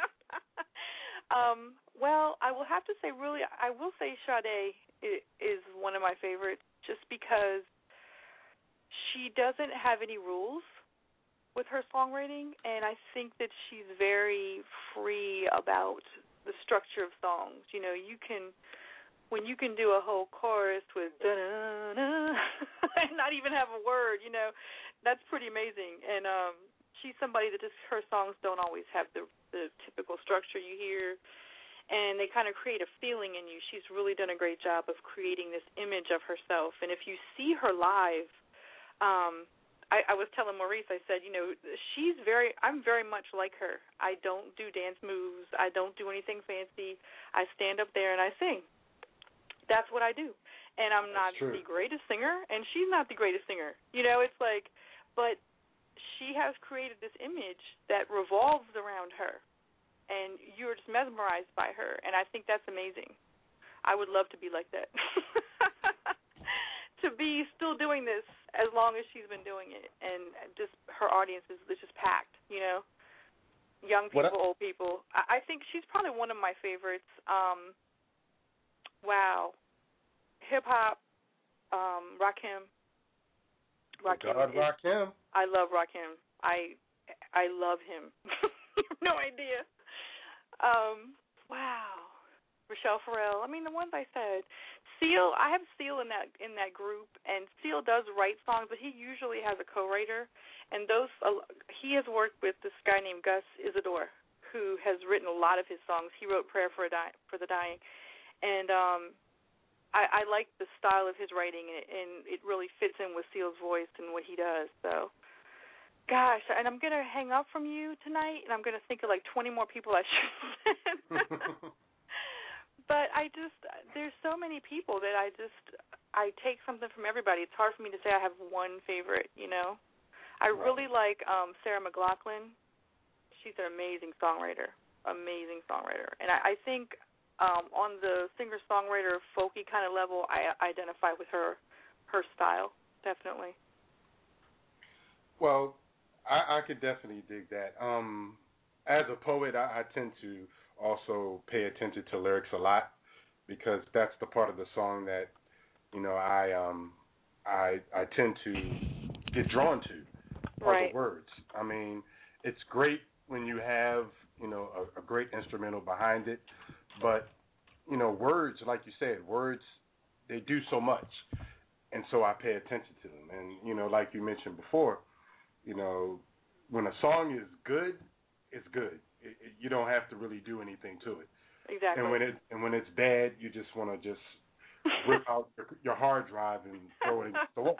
um, well, I will have to say, really, I will say Sade is one of my favorites just because she doesn't have any rules with her songwriting, and I think that she's very free about the structure of songs. You know, you can, when you can do a whole chorus with da-da-da and not even have a word, you know, that's pretty amazing. And um, she's somebody that just, her songs don't always have the, the typical structure you hear, and they kind of create a feeling in you. She's really done a great job of creating this image of herself, and if you see her live, um, I, I was telling Maurice, I said, you know, she's very, I'm very much like her. I don't do dance moves. I don't do anything fancy. I stand up there and I sing. That's what I do. And I'm That's not true. the greatest singer, and she's not the greatest singer. You know, it's like, but she has created this image that revolves around her, and you're just mesmerized by her, and I think that's amazing. I would love to be like that. to be still doing this as long as she's been doing it, and just her audience is, is just packed, you know, young people, I, old people. I, I think she's probably one of my favorites. Um, wow, hip hop, um, Rakim. Rakim. God, is, Rakim. I love Rakim. I I love him. You have no idea. Um, wow. Rochelle Farrell. I mean, the ones I said. Seal, I have Seal in that in that group, and Seal does write songs, but he usually has a co-writer. And those, uh, he has worked with this guy named Gus Isidore, who has written a lot of his songs. He wrote "Prayer for a Di- for the Dying," and um, I, I like the style of his writing, and it, and it really fits in with Seal's voice and what he does. So, gosh, and I'm gonna hang up from you tonight, and I'm gonna think of like twenty more people I should send. But I just, there's so many people that I just, I take something from everybody. It's hard for me to say I have one favorite, you know. I right. really like um, Sarah McLachlan. She's an amazing songwriter, amazing songwriter. And I, I think um, on the singer-songwriter, folky kind of level, I identify with her, her style, definitely. Well, I, I could definitely dig that. Um, as a poet, I, I tend to also pay attention to lyrics a lot, because that's the part of the song that, you know, I um I I tend to get drawn to, are right. the words. I mean, it's great when you have, you know, a, a great instrumental behind it, but, you know, words, like you said, words, they do so much, and so I pay attention to them. And, you know, like you mentioned before, you know, when a song is good, it's good. It, it, you don't have to really do anything to it. Exactly. And when it and when it's bad, you just want to just rip out your, your hard drive and throw it against the wall.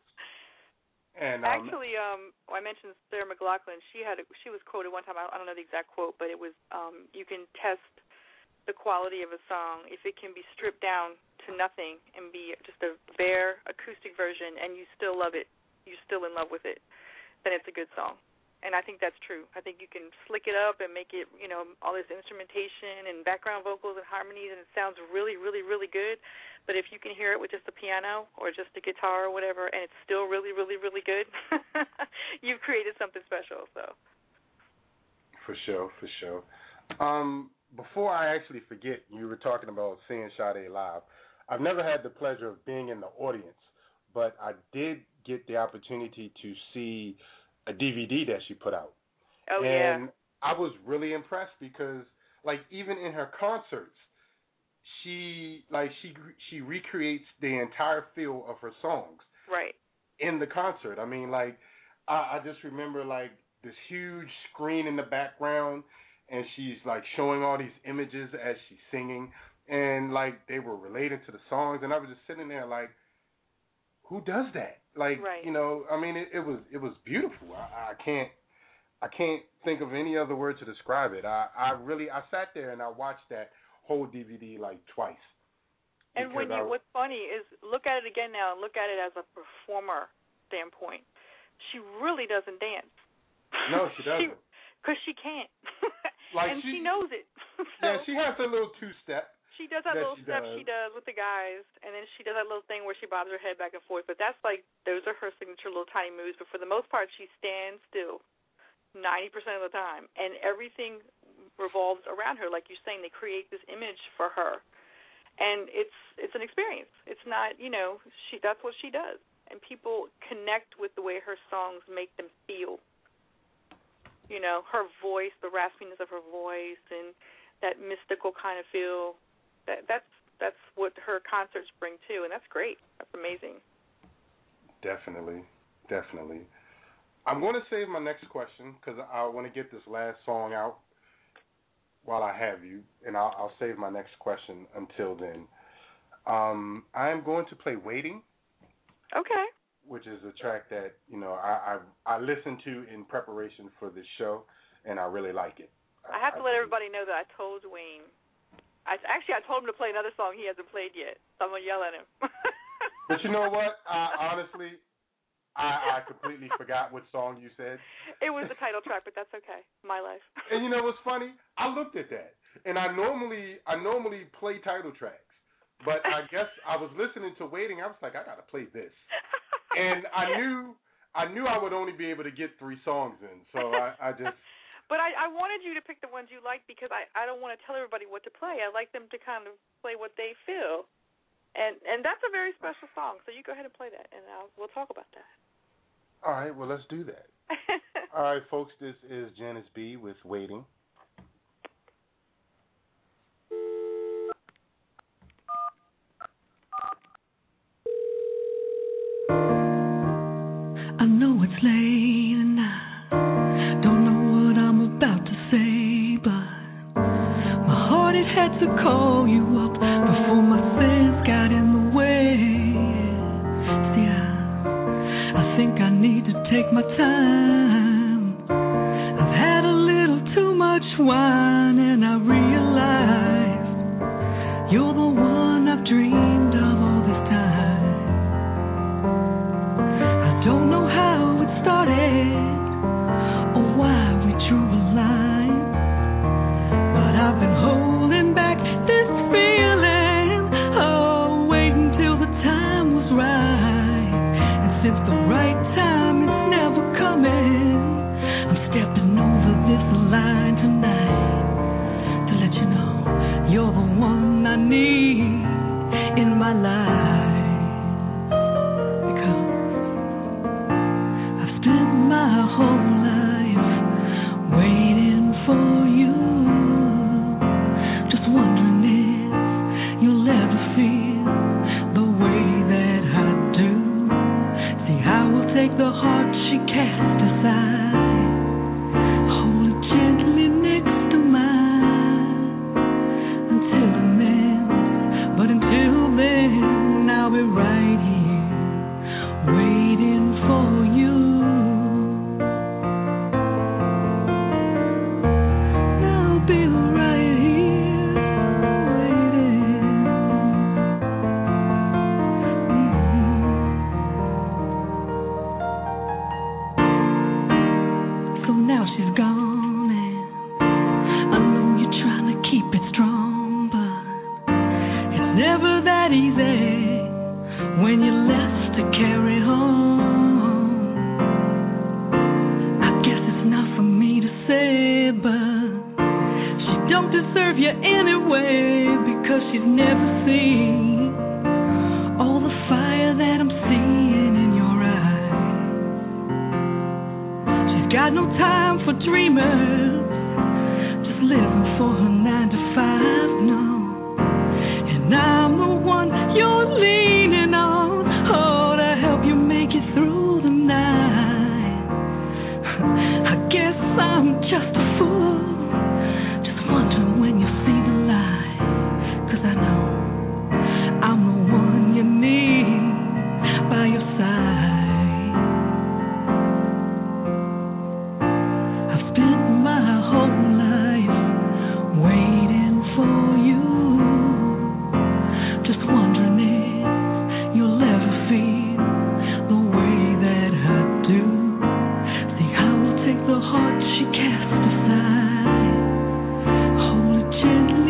And um, actually, um, I mentioned Sarah McLachlan. She had a, she was quoted one time. I don't know the exact quote, but it was, um, "You can test the quality of a song if it can be stripped down to nothing and be just a bare acoustic version, and you still love it. You're still in love with it. Then it's a good song." And I think that's true. I think you can slick it up and make it, you know, all this instrumentation and background vocals and harmonies, and it sounds really, really, really good. But if you can hear it with just a piano or just a guitar or whatever, and it's still really, really, really good, you've created something special. So. For sure, for sure. Um, before I actually forget, you were talking about seeing Sade live. I've never had the pleasure of being in the audience, but I did get the opportunity to see a D V D that she put out. Oh, and yeah. I was really impressed because, like, even in her concerts, she like she she recreates the entire feel of her songs. Right. In the concert. I mean, like, I, I just remember, like, this huge screen in the background, and she's, like, showing all these images as she's singing, and, like, they were related to the songs, and I was just sitting there, like, who does that? Like, right. you know, I mean, it, it was it was beautiful. I, I can't I can't think of any other word to describe it. I, I really I sat there and I watched that whole D V D like twice. And when you, I, what's funny is look at it again now and look at it as a performer standpoint. She really doesn't dance. No, she doesn't. Because she, she can't. Like and she, she knows it. So yeah, she has a little two-step. She does that, that little she step does. she does with the guys, and then she does that little thing where she bobs her head back and forth. But that's like, those are her signature little tiny moves. But for the most part, she stands still ninety percent of the time. And everything revolves around her. Like you're saying, they create this image for her. And it's it's an experience. It's not, you know, she that's what she does. And people connect with the way her songs make them feel. You know, her voice, the raspiness of her voice, and that mystical kind of feel. That that's that's what her concerts bring too, and that's great. That's amazing. Definitely, definitely. I'm going to save my next question because I want to get this last song out while I have you, and I'll, I'll save my next question until then. Um, I am going to play "Waiting." Okay. Which is a track that you know I I, I listened to in preparation for this show, and I really like it. I have to I, let everybody know that I told Wayne. I, actually, I told him to play another song he hasn't played yet. So I'm going to yell at him. But you know what? I, honestly, I, I completely forgot what song you said. It was the title track, but that's okay. My life. And you know what's funny? I looked at that, and I normally I normally play title tracks, but I guess I was listening to Waiting. I was like, I gotta play this, and I knew I knew I would only be able to get three songs in, so I, I just. But I, I wanted you to pick the ones you like because I, I don't want to tell everybody what to play. I like them to kind of play what they feel, and and that's a very special song. So you go ahead and play that, and I'll, we'll talk about that. All right, well let's do that. All right, folks, this is Janice B with Waiting. I know it's late and I don't know what I'm about to say, but my heart it had to call you up before my sins got in the way. See, I, I think I need to take my time. I've had a little too much wine and I realized you're the one I've dreamed of all this time. Don't know how it started or why we drew a line, but I've been holding back this feeling, oh, waiting till the time was right. And since the right time is never coming, I'm stepping over this line tonight to let you know you're the one I need in my life. My whole life waiting for you, just wondering if you'll ever feel the way that I do. See, I will take the heart she cast aside, hold it gently next to mine until the end. But until then, I'll be right here waiting for you. When you're left to carry home, I guess it's not for me to say, but she don't deserve you anyway, because she's never seen all the fire that I'm seeing in your eyes. She's got no time for dreamers, just living for her nine to five, no. And I'm the one you're leaning on, oh, to help you make it through the night. I guess I'm just a fool, just wondering when you see the light. 'Cause I know I'm the one you need by your side. I've spent my whole life waiting for you, just wondering if you'll ever feel the way that I do. See, I will take the heart she cast aside, hold it gently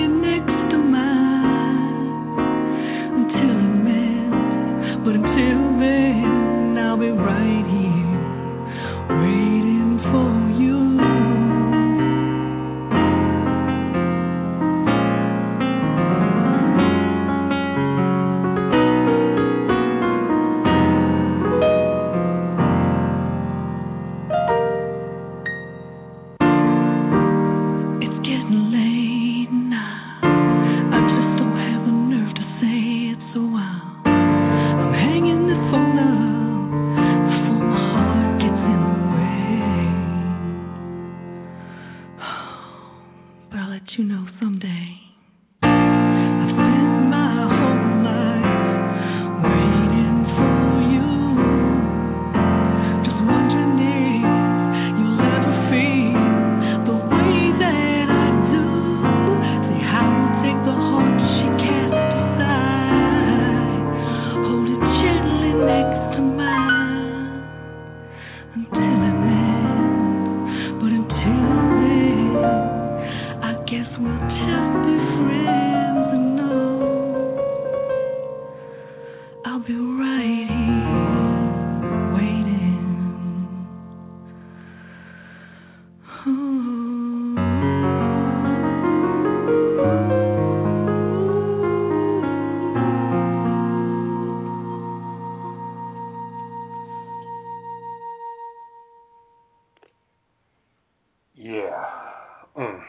Yeah. Mm.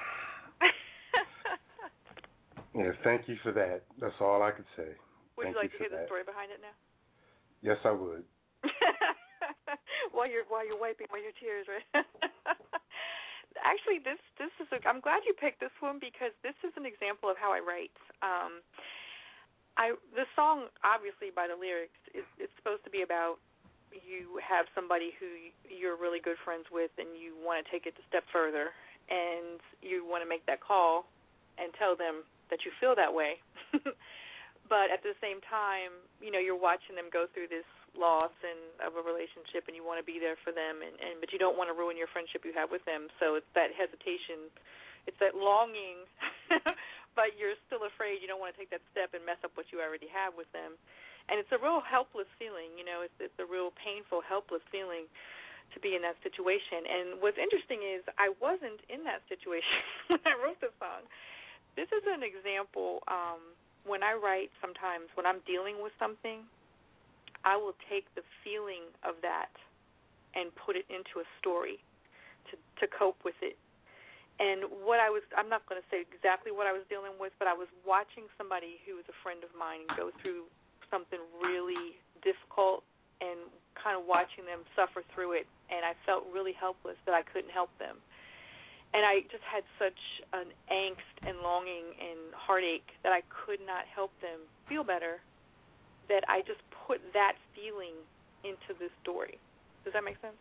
Yeah, thank you for that. That's all I could say. Would thank you like you to hear that. the story behind it now? Yes, I would. while you're while you're wiping away your tears, right? Actually, this this is a, I'm glad you picked this one because this is an example of how I write. Um, I the song, obviously by the lyrics, is it's supposed to be about you have somebody who you're really good friends with and you want to take it a step further and you want to make that call and tell them that you feel that way. But at the same time, you know, you're watching them go through this loss and of a relationship and you want to be there for them and, and but you don't want to ruin your friendship you have with them. So it's that hesitation, it's that longing, but you're still afraid you don't want to take that step and mess up what you already have with them. And it's a real helpless feeling, you know, it's, it's a real painful, helpless feeling to be in that situation. And what's interesting is I wasn't in that situation when I wrote the song. This is an example. Um, when I write sometimes, when I'm dealing with something, I will take the feeling of that and put it into a story to, to cope with it. And what I was, I'm not going to say exactly what I was dealing with, but I was watching somebody who was a friend of mine go through something really difficult and kind of watching them suffer through it, and I felt really helpless that I couldn't help them. And I just had such an angst and longing and heartache that I could not help them feel better that I just put that feeling into this story. Does that make sense?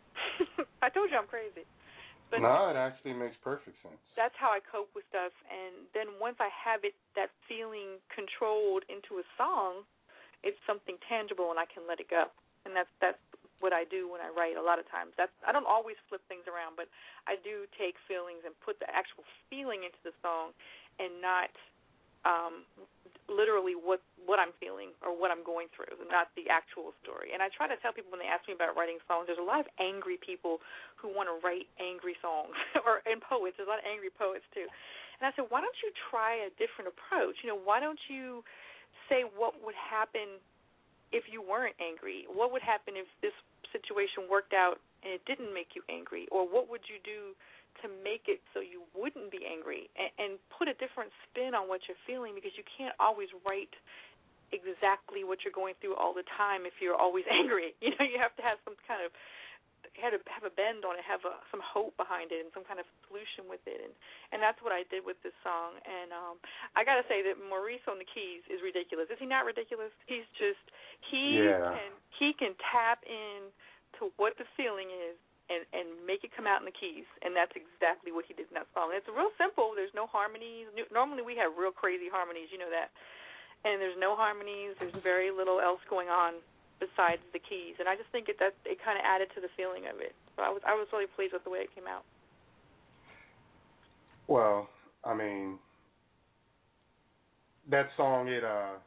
I told you I'm crazy. But no, it actually makes perfect sense. That's how I cope with stuff. And then once I have it, that feeling controlled into a song, it's something tangible and I can let it go. And that's that's what I do when I write a lot of times. That's I don't always flip things around, but I do take feelings and put the actual feeling into the song and not um, literally what what I'm feeling or what I'm going through, not the actual story. And I try to tell people when they ask me about writing songs, there's a lot of angry people who want to write angry songs, or and poets. There's a lot of angry poets too. And I said, why don't you try a different approach? You know, why don't you say what would happen if you weren't angry? What would happen if this situation worked out and it didn't make you angry? Or what would you do to make it so you wouldn't be angry? And, and put a different spin on what you're feeling, because you can't always write exactly what you're going through all the time if you're always angry. You know, you have to have some kind of have a, have a bend on it, have a, some hope behind it, and some kind of solution with it. And, and that's what I did with this song. And um, I got to say that Maurice on the keys is ridiculous. Is he not ridiculous? He's just, he yeah. can he can tap in to what the feeling is and, and make it come out in the keys. And that's exactly what he did in that song. And it's real simple. There's no harmonies. Normally we have real crazy harmonies, you know that. And there's no harmonies. There's very little else going on besides the keys, and I just think it that it kind of added to the feeling of it. So I was I was really pleased with the way it came out. Well, I mean, that song it uh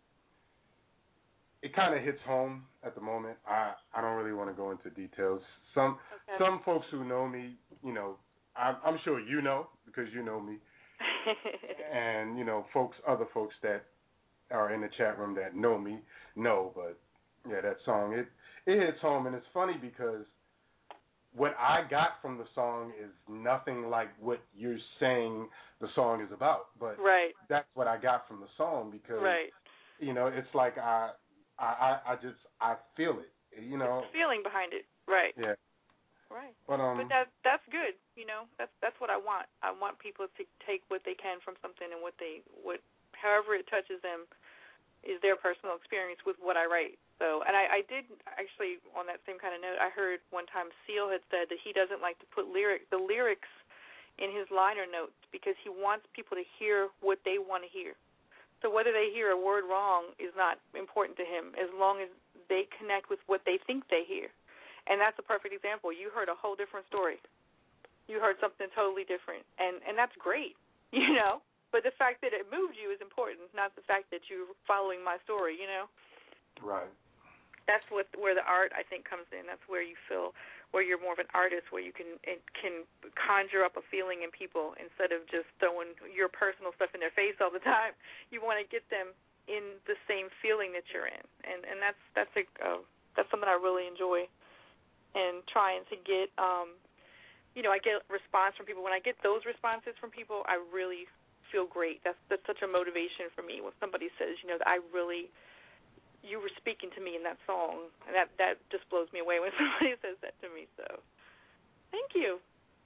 it kind of hits home at the moment. I I don't really want to go into details. Some okay. some folks who know me, you know, I'm, I'm sure you know because you know me, and you know, folks, other folks that are in the chat room that know me know, but. Yeah, that song, it it hits home, and it's funny because what I got from the song is nothing like what you're saying the song is about, but right. that's what I got from the song because, right. you know, it's like I, I, I just, I feel it, you know. It's the feeling behind it, right. Yeah. Right. But, um, but that that's good, you know, that's that's what I want. I want people to take what they can from something and what they, what, however it touches them is their personal experience with what I write. So, and I, I did actually, on that same kind of note, I heard one time Seal had said that he doesn't like to put lyric the lyrics in his liner notes because he wants people to hear what they want to hear. So whether they hear a word wrong is not important to him as long as they connect with what they think they hear. And that's a perfect example. You heard a whole different story. You heard something totally different, and, and that's great, you know. But the fact that it moved you is important, not the fact that you're following my story, you know. Right. That's what where the art, I think, comes in. That's where you feel, where you're more of an artist, where you can can conjure up a feeling in people instead of just throwing your personal stuff in their face all the time. You want to get them in the same feeling that you're in, and and that's that's a uh, that's something I really enjoy, and trying to get um, you know, I get response from people. When I get those responses from people, I really feel great. That's that's such a motivation for me when somebody says, you know, that I really, you were speaking to me in that song, and that, that just blows me away when somebody says that to me. So, thank you.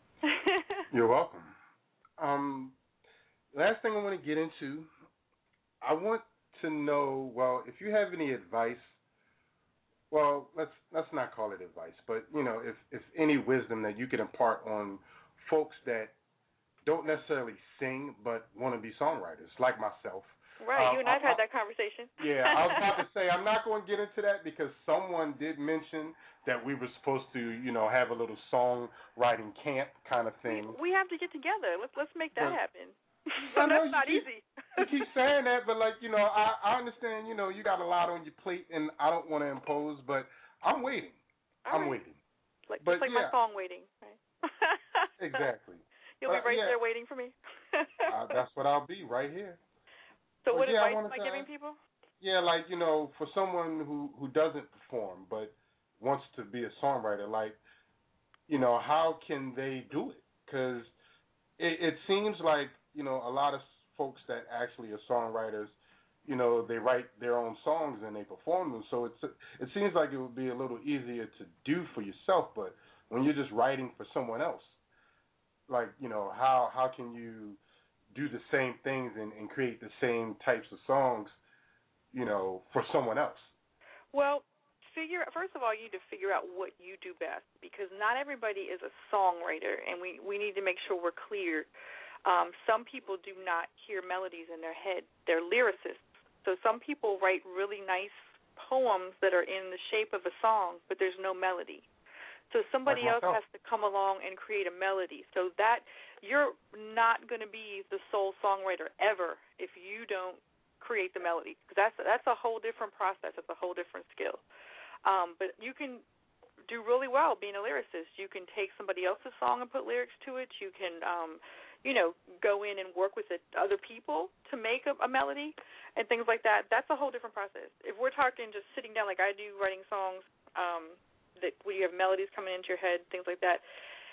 You're welcome. Um, last thing I want to get into, I want to know, well, if you have any advice, well, let's let's not call it advice, but, you know, if, if any wisdom that you could impart on folks that don't necessarily sing but want to be songwriters, like myself. Right, um, you and I have I, had that conversation. Yeah, I was about to say, I'm not going to get into that because someone did mention that we were supposed to, you know, have a little songwriting camp kind of thing. We, we have to get together. Let's let's make that but, happen. I know That's not you keep, easy. You keep saying that, but, like, you know, I, I understand, you know, you got a lot on your plate, and I don't want to impose, but I'm waiting. All I'm right. waiting. Like, but, just like yeah. my song waiting. Right? Exactly. You'll but, be right yeah, there waiting for me. uh, that's what I'll be, right here. So but, what yeah, advice am I to, giving people? Yeah, like, you know, for someone who, who doesn't perform but wants to be a songwriter, like, you know, how can they do it? Because it, it seems like, you know, a lot of folks that actually are songwriters, you know, they write their own songs and they perform them. So it's it seems like it would be a little easier to do for yourself. But when you're just writing for someone else, like, you know, how how can you do the same things and, and create the same types of songs, you know, for someone else? Well, figure first of all, you need to figure out what you do best, because not everybody is a songwriter, and we, we need to make sure we're clear. Um, some people do not hear melodies in their head. They're lyricists. So some people write really nice poems that are in the shape of a song, but there's no melody. So somebody like else has to come along and create a melody. So that you're not going to be the sole songwriter ever if you don't create the melody, because that's that's a whole different process. It's a whole different skill. Um, but you can do really well being a lyricist. You can take somebody else's song and put lyrics to it. You can, um, you know, go in and work with it, other people to make a, a melody and things like that. That's a whole different process. If we're talking just sitting down like I do, writing songs um, that where you have melodies coming into your head, things like that.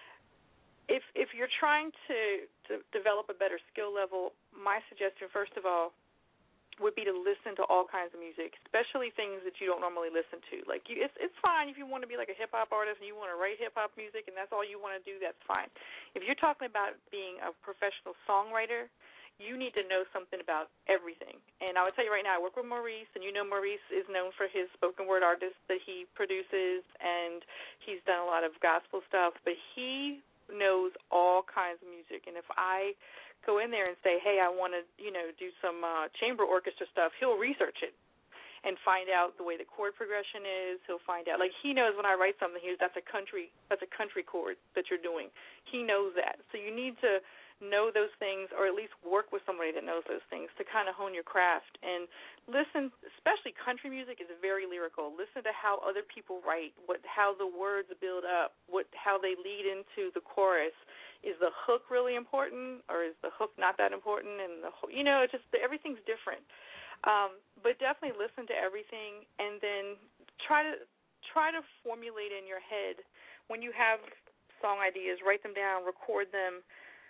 If if you're trying to, to develop a better skill level, my suggestion, first of all, would be to listen to all kinds of music, especially things that you don't normally listen to. Like, you, it's it's fine if you want to be like a hip-hop artist and you want to write hip-hop music and that's all you want to do, that's fine. If you're talking about being a professional songwriter, you need to know something about everything. And I would tell you right now, I work with Maurice, and you know Maurice is known for his spoken word artists that he produces, and he's done a lot of gospel stuff, but he knows all kinds of music. And if I go in there and say, hey, I want to, you know, do some uh, chamber orchestra stuff, he'll research it and find out the way the chord progression is. He'll find out, like, he knows when I write something, he's that's a country, that's a country chord that you're doing. He knows that. So you need to know those things, or at least work with somebody that knows those things to kind of hone your craft. And listen, especially country music is very lyrical. Listen to how other people write, what how the words build up, what how they lead into the chorus. Is the hook really important, or is the hook not that important? And the you know, it's just everything's different. Um, but definitely listen to everything, and then try to try to formulate in your head when you have song ideas. Write them down, record them.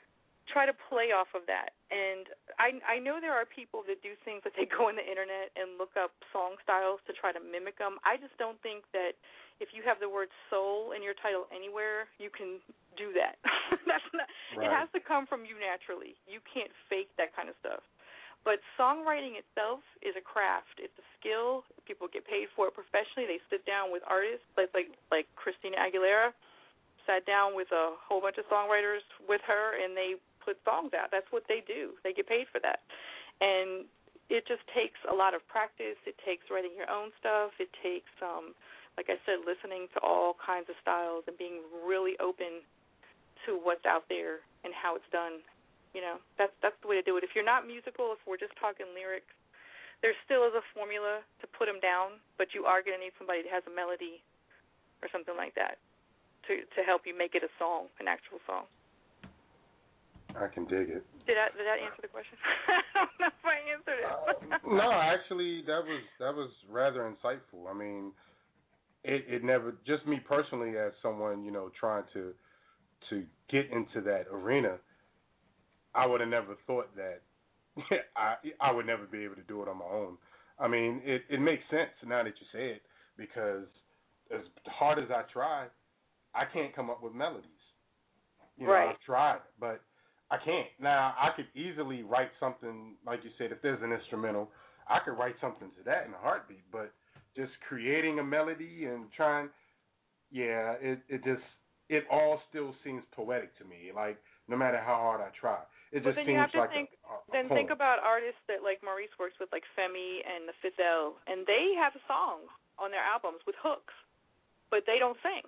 Try to play off of that. And I I know there are people that do things that they go on the internet and look up song styles to try to mimic them. I just don't think that if you have the word soul in your title anywhere, you can do that. That's not. Right. It has to come from you naturally. You can't fake that kind of stuff. But songwriting itself is a craft. It's a skill. People get paid for it professionally. They sit down with artists like like like Christina Aguilera sat down with a whole bunch of songwriters with her, and they put songs out. That's what they do. They get paid for that. And it just takes a lot of practice. It takes writing your own stuff. It takes, um, like I said, listening to all kinds of styles and being really open to what's out there and how it's done. You know, that's that's the way to do it. If you're not musical, if we're just talking lyrics, there still is a formula to put them down, but you are going to need somebody that has a melody or something like that to to help you make it a song, an actual song. I can dig it. Did I did that answer the question? I don't know if I answered it. uh, no, actually, that was that was rather insightful. I mean, it it never just me personally as someone, you know, trying to to get into that arena, I would have never thought that I I would never be able to do it on my own. I mean, it, it makes sense now that you say it, because as hard as I try, I can't come up with melodies. You know, right. I've tried, but I can't. Now, I could easily write something, like you said, if there's an instrumental, I could write something to that in a heartbeat, but just creating a melody and trying, yeah, it, it just, it all still seems poetic to me, like, no matter how hard I try. It just then seems you have to like think, a, a Then poem. think about artists that, like, Maurice works with, like Femi and the Fifth L, and they have songs on their albums with hooks, but they don't sing.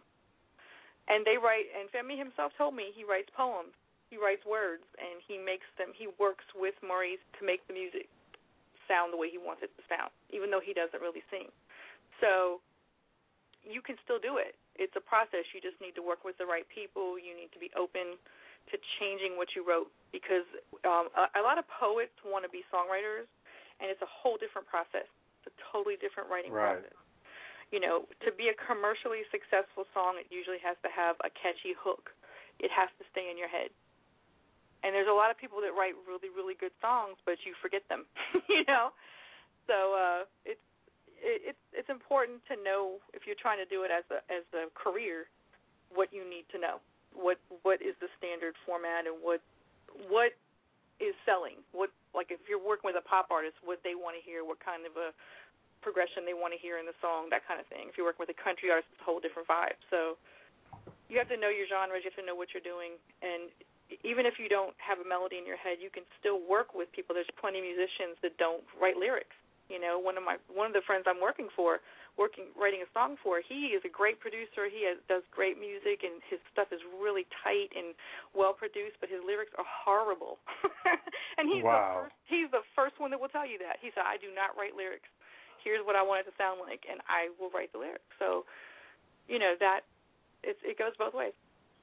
And they write, and Femi himself told me he writes poems, he writes words, and he makes them, he works with Maurice to make the music sound the way he wants it to sound, even though he doesn't really sing. So you can still do it. It's a process. You just need to work with the right people. You need to be open to changing what you wrote, because um, a, a lot of poets want to be songwriters, and it's a whole different process. It's a totally different writing right. process. You know, to be a commercially successful song, it usually has to have a catchy hook. It has to stay in your head. And there's a lot of people that write really, really good songs, but you forget them, you know? So uh, it's it, it's it's important to know, if you're trying to do it as a as a career, what you need to know. What what is the standard format, and what what is selling? What, like, if you're working with a pop artist, what they want to hear, what kind of a progression they want to hear in the song, that kind of thing. If you're working with a country artist, it's a whole different vibe. So you have to know your genres, you have to know what you're doing, and even if you don't have a melody in your head, you can still work with people. There's plenty of musicians that don't write lyrics. You know, one of my one of the friends I'm working for, working writing a song for, he is a great producer. He has, does great music, and his stuff is really tight and well produced. But his lyrics are horrible. And he's wow. the first, he's the first one that will tell you that. He said, "I do not write lyrics. Here's what I want it to sound like, and I will write the lyrics." So, you know, that it's, it goes both ways.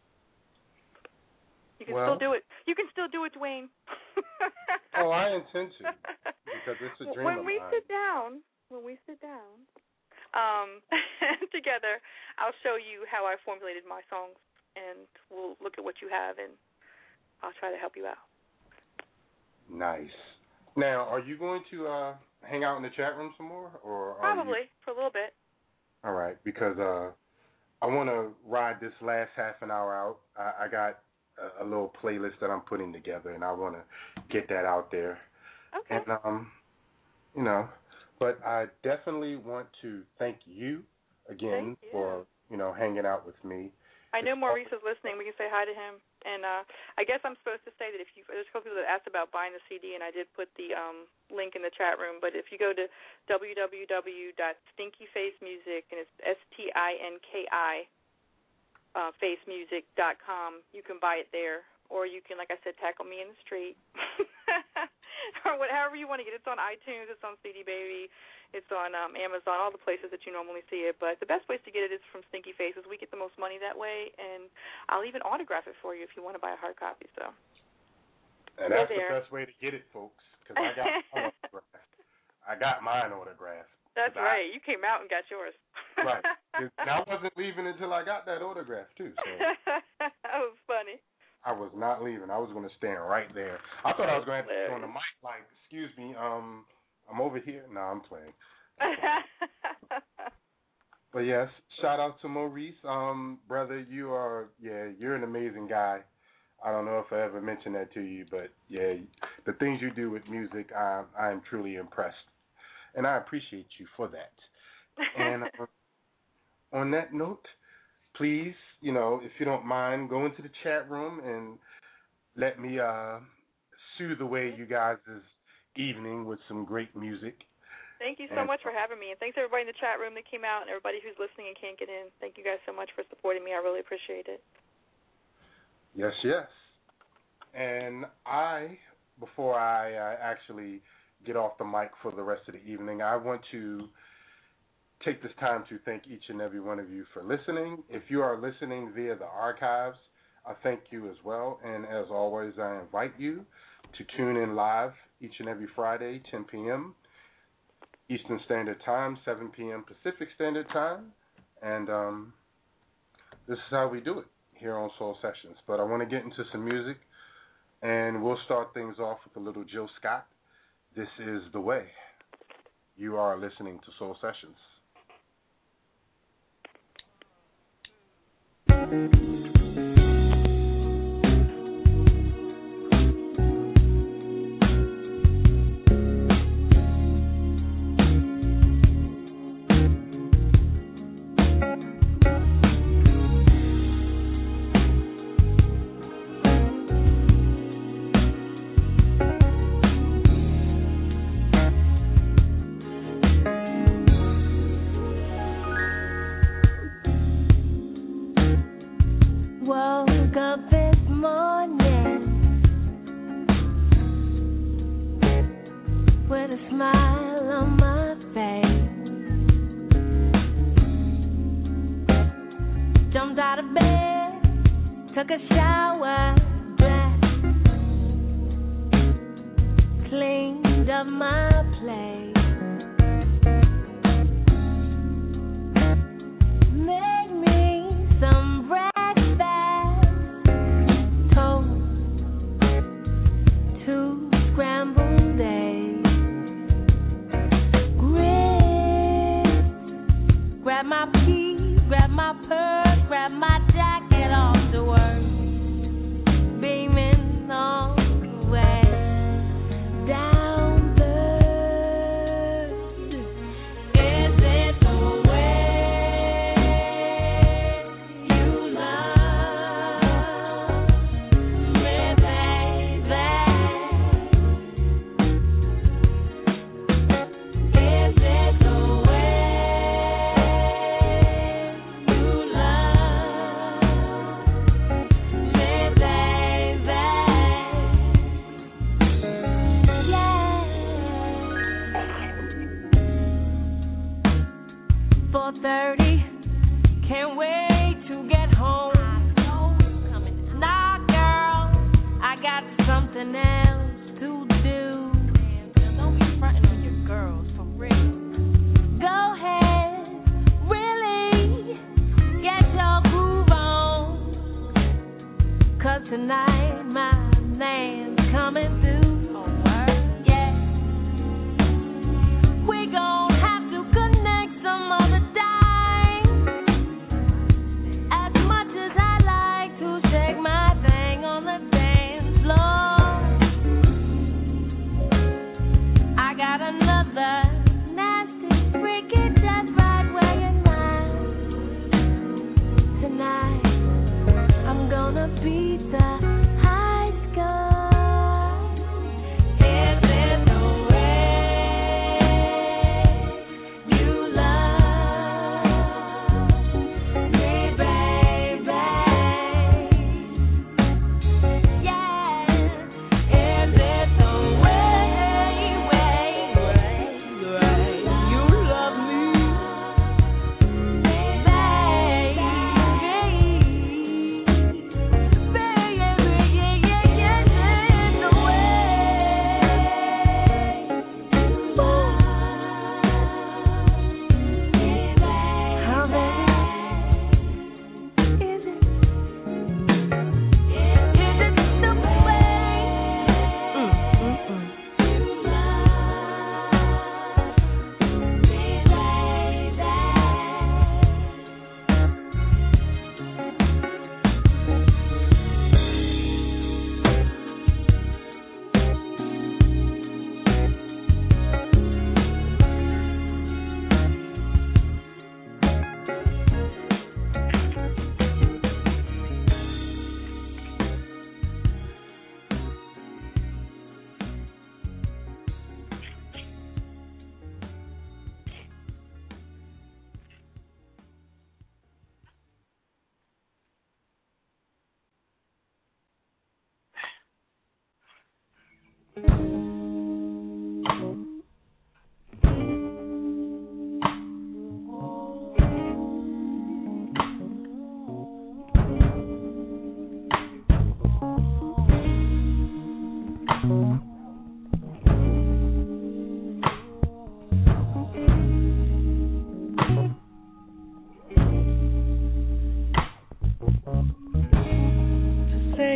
You can well, still do it. You can still do it, Dwayne. Oh, I intend to, because it's a dream when of we mine. sit down, when we sit down um, together, I'll show you how I formulated my songs, and we'll look at what you have, and I'll try to help you out. Nice. Now, are you going to uh, hang out in the chat room some more, or are Probably you... for a little bit. All right, because uh, I want to ride this last half an hour out. I, I got a, a little playlist that I'm putting together, and I want to get that out there. Okay. And um, you know, but I definitely want to thank you again Thank you. for you know hanging out with me. I know It's Maurice is listening. We can say hi to him. And uh, I guess I'm supposed to say that if you, there's a couple people that asked about buying the C D, and I did put the um, link in the chat room. But if you go to w w w dot stinky face music, and it's S T I N K I, uh, face music dot com, you can buy it there. Or you can, like I said, tackle me in the street. Or whatever you want to get. It's on iTunes. It's on C D Baby. It's on um, Amazon, all the places that you normally see it. But the best place to get it is from Stinky Faces. We get the most money that way, and I'll even autograph it for you if you want to buy a hard copy. So, and that's the best way to get it, folks, because I got mine autographed. I got mine autographed. That's right. I, you came out and got yours. Right. And I wasn't leaving until I got that autograph, too. So. That was funny. I was not leaving. I was going to stand right there. I thought I was going to have to go on the mic, like, excuse me, um, I'm over here. No, I'm playing. But yes, shout out to Maurice. Um, brother, you are, yeah, you're an amazing guy. I don't know if I ever mentioned that to you, but yeah, the things you do with music, I, I am truly impressed. And I appreciate you for that. And uh, on that note, please, you know, if you don't mind, go into the chat room and let me uh, soothe away you guys' evening with some great music. Thank you so and, much for having me. And thanks, everybody in the chat room that came out and everybody who's listening and can't get in. Thank you guys so much for supporting me. I really appreciate it. Yes, yes. And I, before I uh, actually get off the mic for the rest of the evening, I want to take this time to thank each and every one of you for listening. If you are listening via the archives, I thank you as well. And as always, I invite you to tune in live each and every Friday, ten p.m. Eastern Standard Time, seven p.m. Pacific Standard Time. And um, this is how we do it here on Soul Sessions. But I want to get into some music, and we'll start things off with a little Jill Scott. This is The Way. You are listening to Soul Sessions.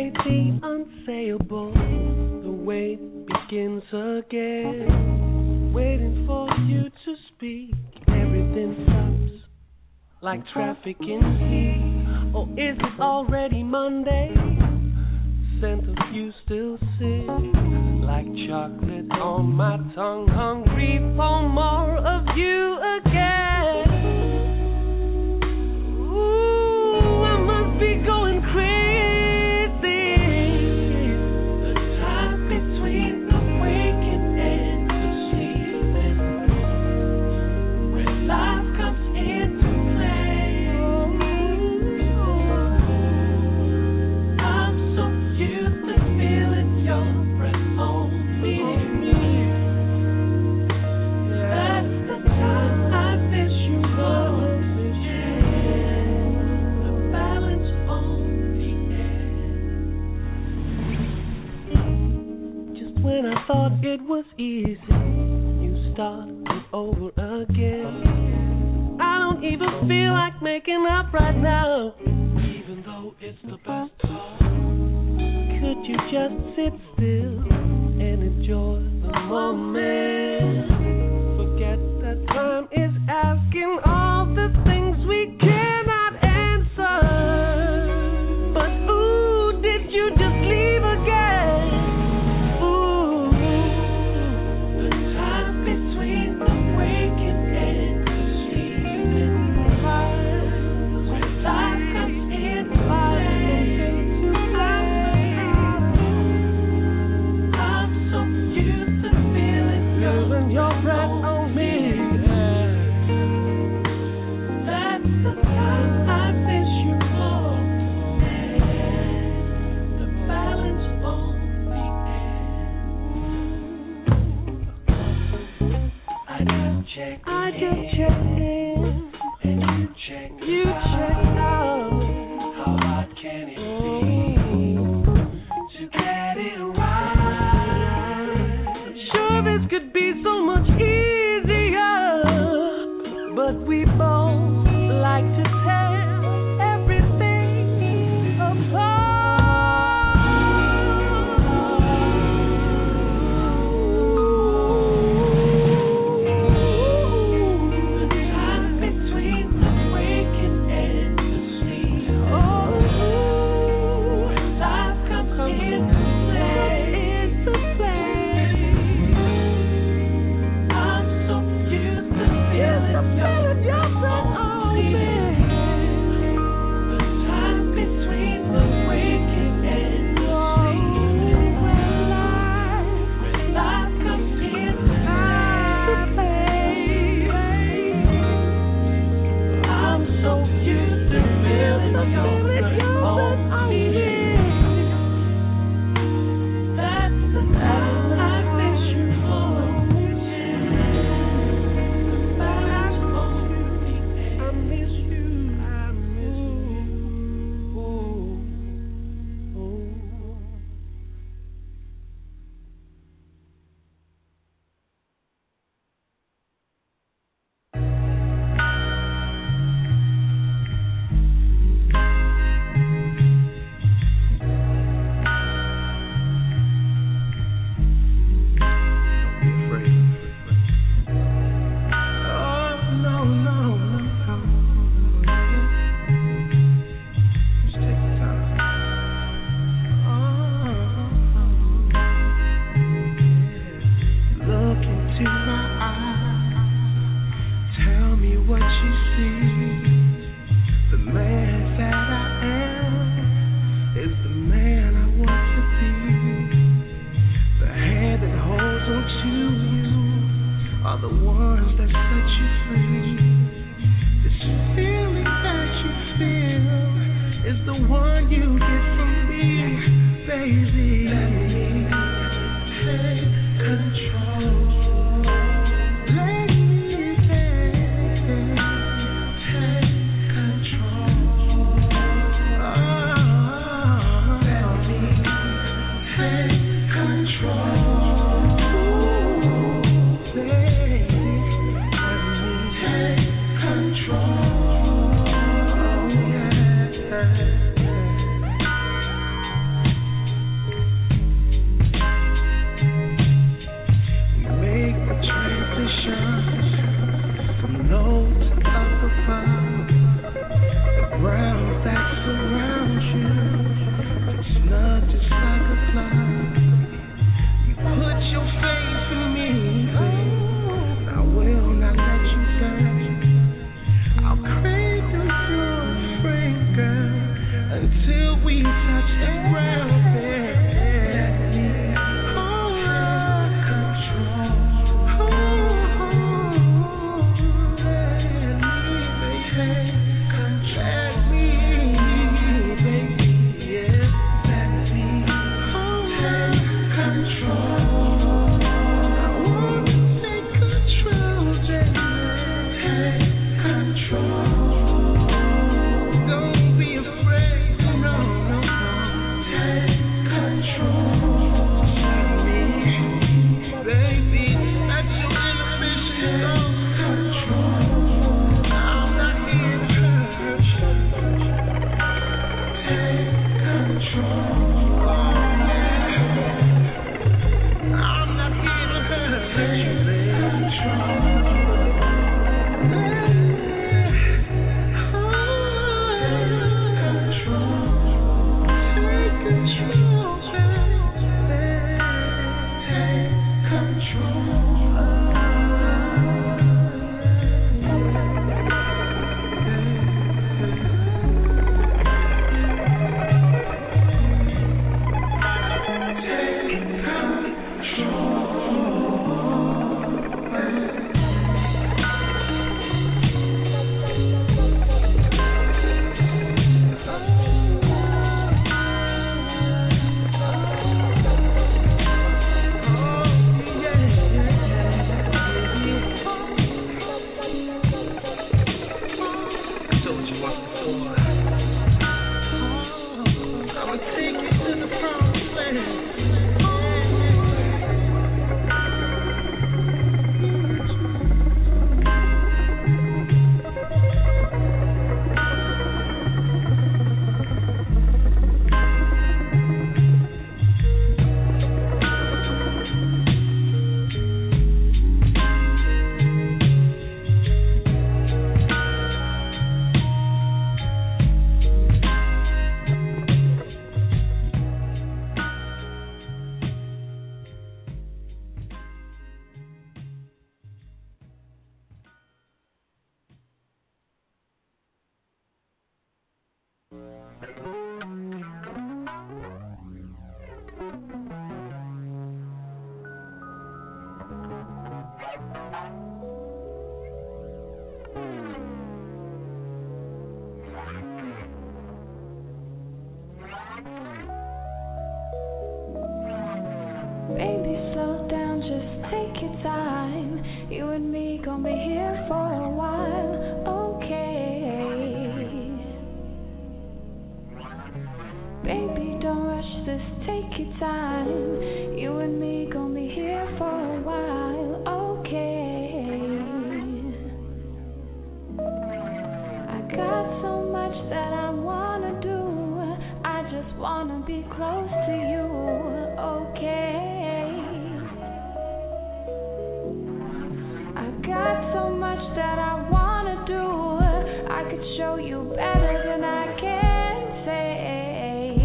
say the unsayable. The wait begins again. Waiting for you to speak. Everything stops like traffic in heat. Or is it already Monday? Scent of you still sits like chocolate on my tongue. Hungry for more of you again. Ooh, I must be going crazy. The time between the waking and the sleeping, when life comes into play. I'm so used to feeling your breath on me. That's the time I miss you most. The balance on the edge. Just when I thought it was easy, you started over again. I don't even feel like making up right now, even though it's the best time. Could you just sit still and enjoy the moment? Forget that time is asking all the things we cannot answer. But ooh, did you just leave again? Ooh, the time between the waking and the sleeping, when life comes in play. I'm so used to feeling your Baby, slow down, just take your time. You and me gonna be here for a while, okay? Baby, don't rush this, take your time. You and me gonna be here for a while, okay? I got so much that I wanna do. I just wanna be close to you, okay? Got so much that I wanna do. I could show you better than I can say.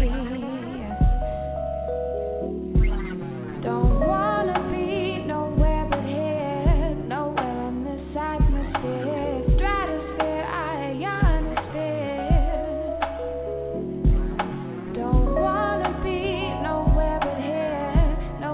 Don't wanna be nowhere but here, nowhere in this atmosphere, stratosphere, ionosphere. Don't wanna be nowhere but here,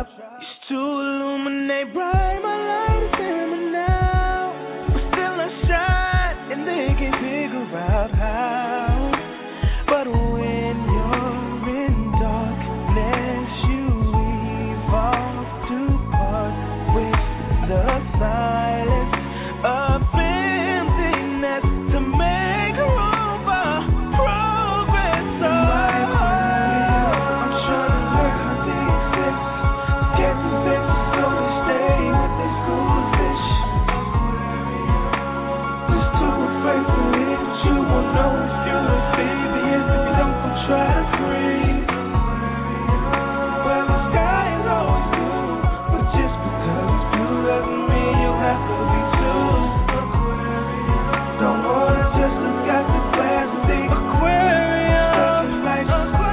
drop. Used to illuminate bright, my light is dim now. But still I shine, and they can't figure out how. But when you're in darkness, you evolve to part with the silence of emptiness to make room for progress. So I'm trying to learn how to exist. Getting better, so they stay with their school fish. Just too afraid to hit you. Won't know if you're a baby if you don't go try to breathe. Well, the sky is always blue, but just because it's blue doesn't mean you have to be too. Don't wanna just look at the glass and think aquarium, like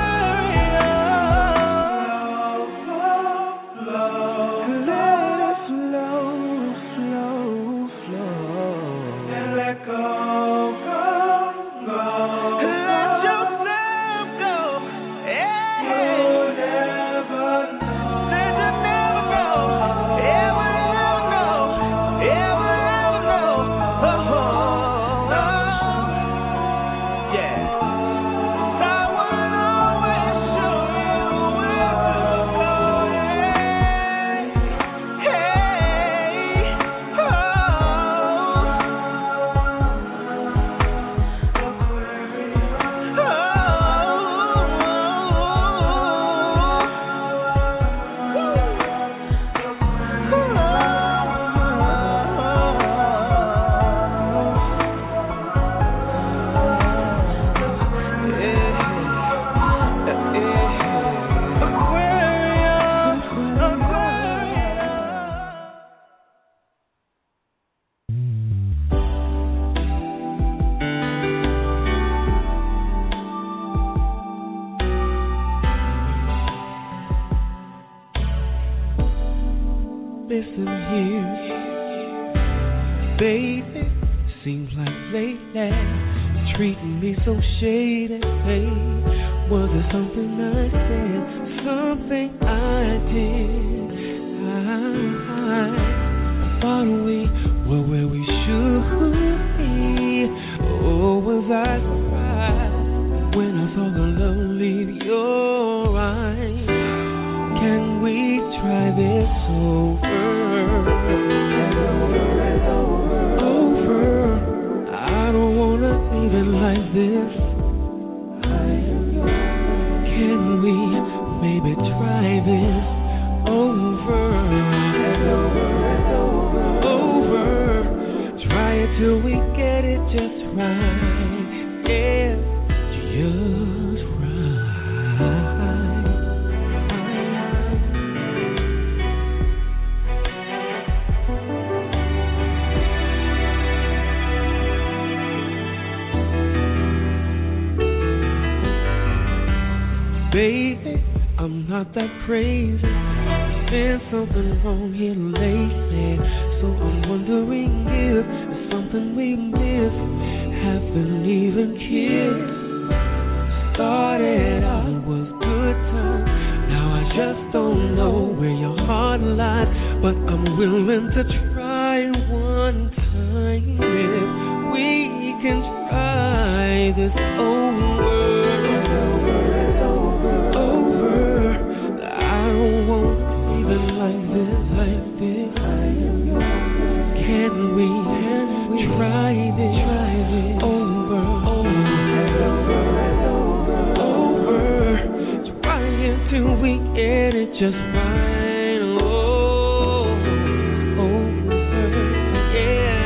aquarium. Flow, let it flow, flow, flow, and let go, go, go. Let yourself go. Yeah. You'll never know. Said you never know. Ever, ever know. Ever, ever know. Oh, oh, oh. Yeah. I will always show you where to go. Hey, oh. Listen here, baby. Seems like lately treating me so shady. Hey, was it something I said, something I did? I, I thought we were where we should be. Oh, was I surprised when I saw the love leave your eyes? Can we try this over? Over. I don't wanna leave it like this. Can we maybe try this over? Over. Try it till we get it just right. Yeah, just right. Baby, I'm not that crazy. There's something wrong here lately. So I'm wondering if there's something we missed. Haven't even kissed. Started out was good time. Now I just don't know where your heart lies. But I'm willing to try one time. If we can try this over. Like this, like this. Can we, can we try this, try this over, over, over. Try it till we get it just right. Oh, over, yeah.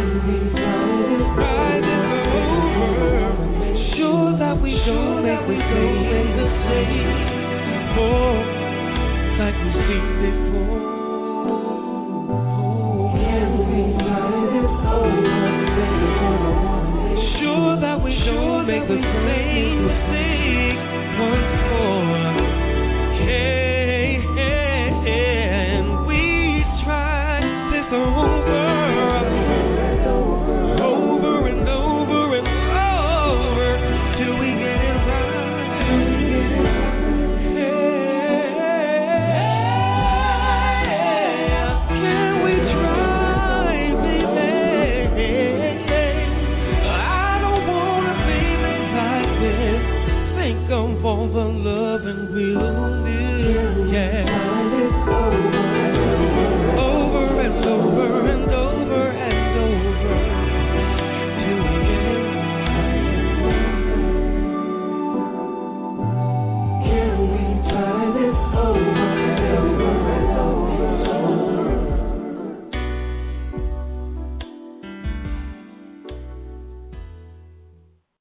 Try this over. Sure that we don't make mistakes the same. Oh, like we see before. Can we try this over? Sure that we don't make the same mistake.